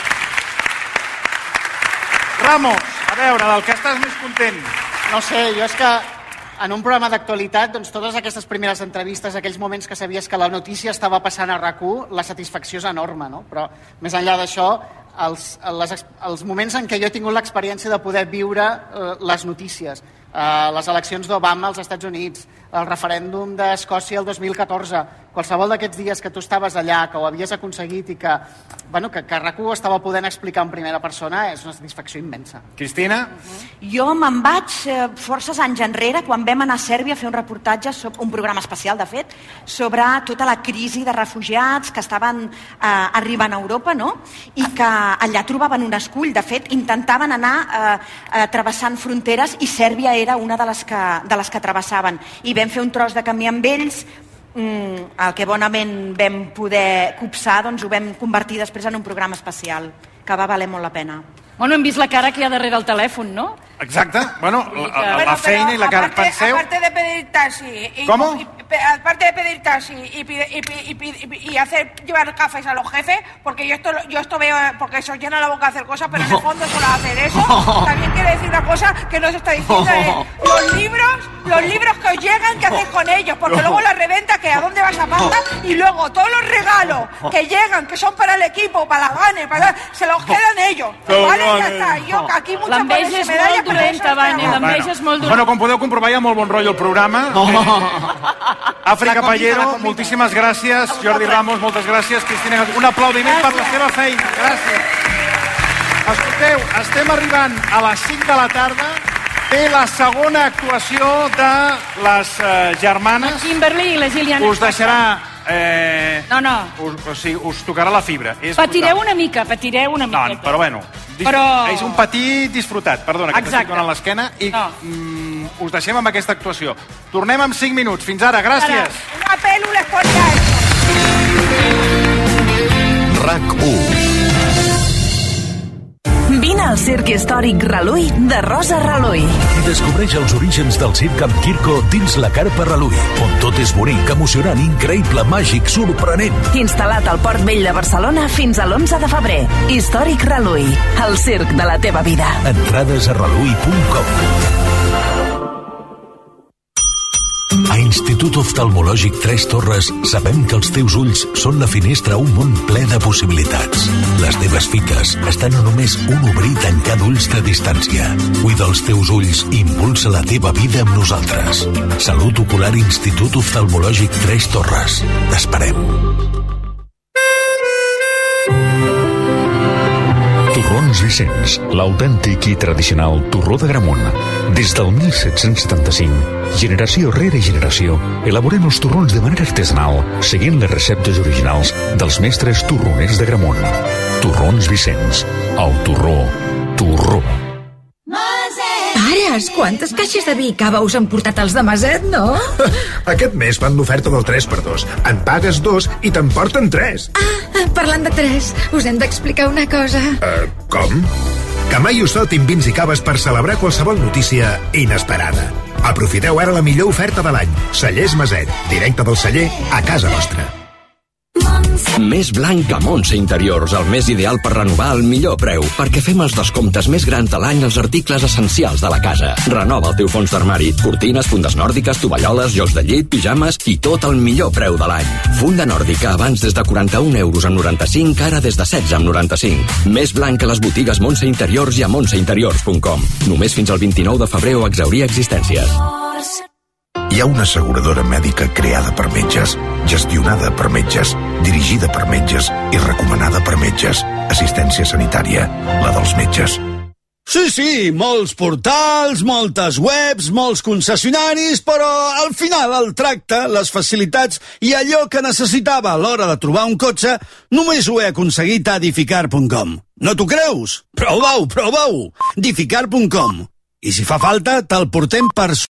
Speaker 4: Ramos, a veure, del que estàs més content?
Speaker 8: No sé, jo és que en un programa d'actualitat, doncs totes aquestes primeres entrevistes, aquells moments que sabies que la notícia estava passant a RAC u, la satisfacció és enorme, no? Però més enllà d'això, els, les, els moments en què jo he tingut l'experiència de poder viure eh, les notícies, eh, les eleccions d'Obama als Estats Units, el referèndum d'Escòcia el dos mil catorze, qualsevol d'aquests dies que tu estaves allà, que ho havies aconseguit i que, bueno, que, que RAC u estava podent explicar en primera persona, és una satisfacció immensa.
Speaker 4: Cristina?
Speaker 9: Jo me'n vaig eh, forces anys enrere quan vam anar a Sèrbia a fer un reportatge, sobre, un programa especial, de fet, sobre tota la crisi de refugiats que estaven eh, arribant a Europa, no? I que allà trobaven un escull. De fet, intentaven anar eh, eh, travessant fronteres i Sèrbia era una de les que, de les que travessaven. I vam fer un tros de camí amb ells, mm, el que bonament vam poder copsar, doncs ho vam convertir després en un programa especial, que va valer molt la pena.
Speaker 5: Bueno, hem vist la cara que hi ha darrere el telèfon, no?
Speaker 4: Exacte. Bueno, la, la, la feina i la cara.
Speaker 17: Aparte,
Speaker 4: Penseu...
Speaker 17: aparte de pedir taxi... Y,
Speaker 4: ¿Cómo?
Speaker 17: Y, aparte de pedir taxi y, pide, y, y, y, y hacer llevar cafés a los jefes, porque yo esto, yo esto veo, porque se os llena la boca hacer cosas, pero en el fondo solo hacer eso. También quiere decir una cosa que no se está diciendo, es los libros, los libros que os llegan, ¿qué hacéis con ellos? Porque luego la reventa, que a dónde vas a pasta, y luego todos los regalos que llegan, que son para el equipo, para la Vane, para, se los quedan ellos. ¿Vale? Ya está. Yo aquí muchas
Speaker 5: L'enveja
Speaker 17: veces
Speaker 5: és
Speaker 17: me da
Speaker 5: molt dolenta, Vane, l'enveja és molt dolenta.
Speaker 4: Bueno, com podeu comprovar, hi ha molt bon rotllo al programa. Àfrica Pallero, moltíssimes gràcies. Jordi Ramos, moltes gràcies. Cristina, un aplaudiment per la seva feina. Gràcies. Escolteu, estem arribant a les cinc de la tarda. Té la segona actuació de les eh, germanes.
Speaker 5: Kimberly i la Gillian.
Speaker 4: Us deixarà... Eh,
Speaker 5: no, no.
Speaker 4: Us, o sigui, us tocarà la fibra. És
Speaker 5: patireu
Speaker 4: brutal.
Speaker 5: una mica, patireu una miqueta.
Speaker 4: No, però bueno,
Speaker 5: però...
Speaker 4: és un petit disfrutat, perdona, que t'estic donant l'esquena, i
Speaker 5: no.
Speaker 4: mm, us deixem amb aquesta actuació. Tornem en cinc minuts. Fins ara, gràcies.
Speaker 17: Una pèl·lula es pot ja.
Speaker 1: RAC u.
Speaker 20: Vine al Circ Històric Reluí de Rosa Reluí.
Speaker 6: Descobreix els orígens del circ amb Kirko dins la Carpa Reluí, on tot és bonic, emocionant, increïble, màgic, sorprenent.
Speaker 20: Instal·lat al Port Vell de Barcelona fins a l'onze de febrer. Històric Reluí, el circ de la teva vida.
Speaker 6: Entrades a reluí punt com. A Institut Oftalmològic Tres Torres sabem que els teus ulls són la finestra a un món ple de possibilitats. Les teves fites estan a només un obrir i tancar d'ulls de distància. Cuida els teus ulls i impulsa la teva vida amb nosaltres. Salut Ocular Institut Oftalmològic Tres Torres. T'esperem.
Speaker 15: Torrons Vicenç, l'autèntic i tradicional torró de Gramunt. Des del mil set-cents setanta-cinc, generació rere generació, elaborem els torrons de manera artesanal, seguint les receptes originals dels mestres torroners de Gramunt. Torrons Vicenç, el torró, torró.
Speaker 2: Pares, quantes caixes de vi i cava us han portat els de Maset, no?
Speaker 3: Aquest mes fan l'oferta del tres per dos. En pagues dos i te'n porten tres.
Speaker 2: Ah, parlant de tres, us hem d'explicar una cosa.
Speaker 3: Uh, com? Que mai us saltin vins i caves per celebrar qualsevol notícia inesperada. Aprofiteu ara la millor oferta de l'any. Cellers Maset, directe del celler a casa vostra.
Speaker 18: Més blanc que Montse Interiors, el més ideal per renovar al millor preu, perquè fem els descomptes més grans de l'any als articles essencials de la casa. Renova el teu fons d'armari, cortines, fundes nòrdiques, tovalloles, jocs de llit, pijames i tot al millor preu de l'any. Funda nòrdica abans des de quaranta-un euros amb noranta-cinc, ara des de setze amb noranta-cinc. Més blanc que les botigues Montse Interiors i a montse interiors punt com. Només fins al vint-i-nou de febrer o exhaurir existències.
Speaker 3: Hi ha una asseguradora mèdica creada per metges, gestionada per metges, dirigida per metges i recomanada per metges. Assistència sanitària, la dels metges.
Speaker 19: Sí, sí, molts portals, moltes webs, molts concessionaris, però al final el tracte, les facilitats i allò que necessitava a l'hora de trobar un cotxe només ho he aconseguit a Dificar punt com. No t'ho creus? Prova-ho, prova-ho! Dificar punt com. I si fa falta, te'l portem per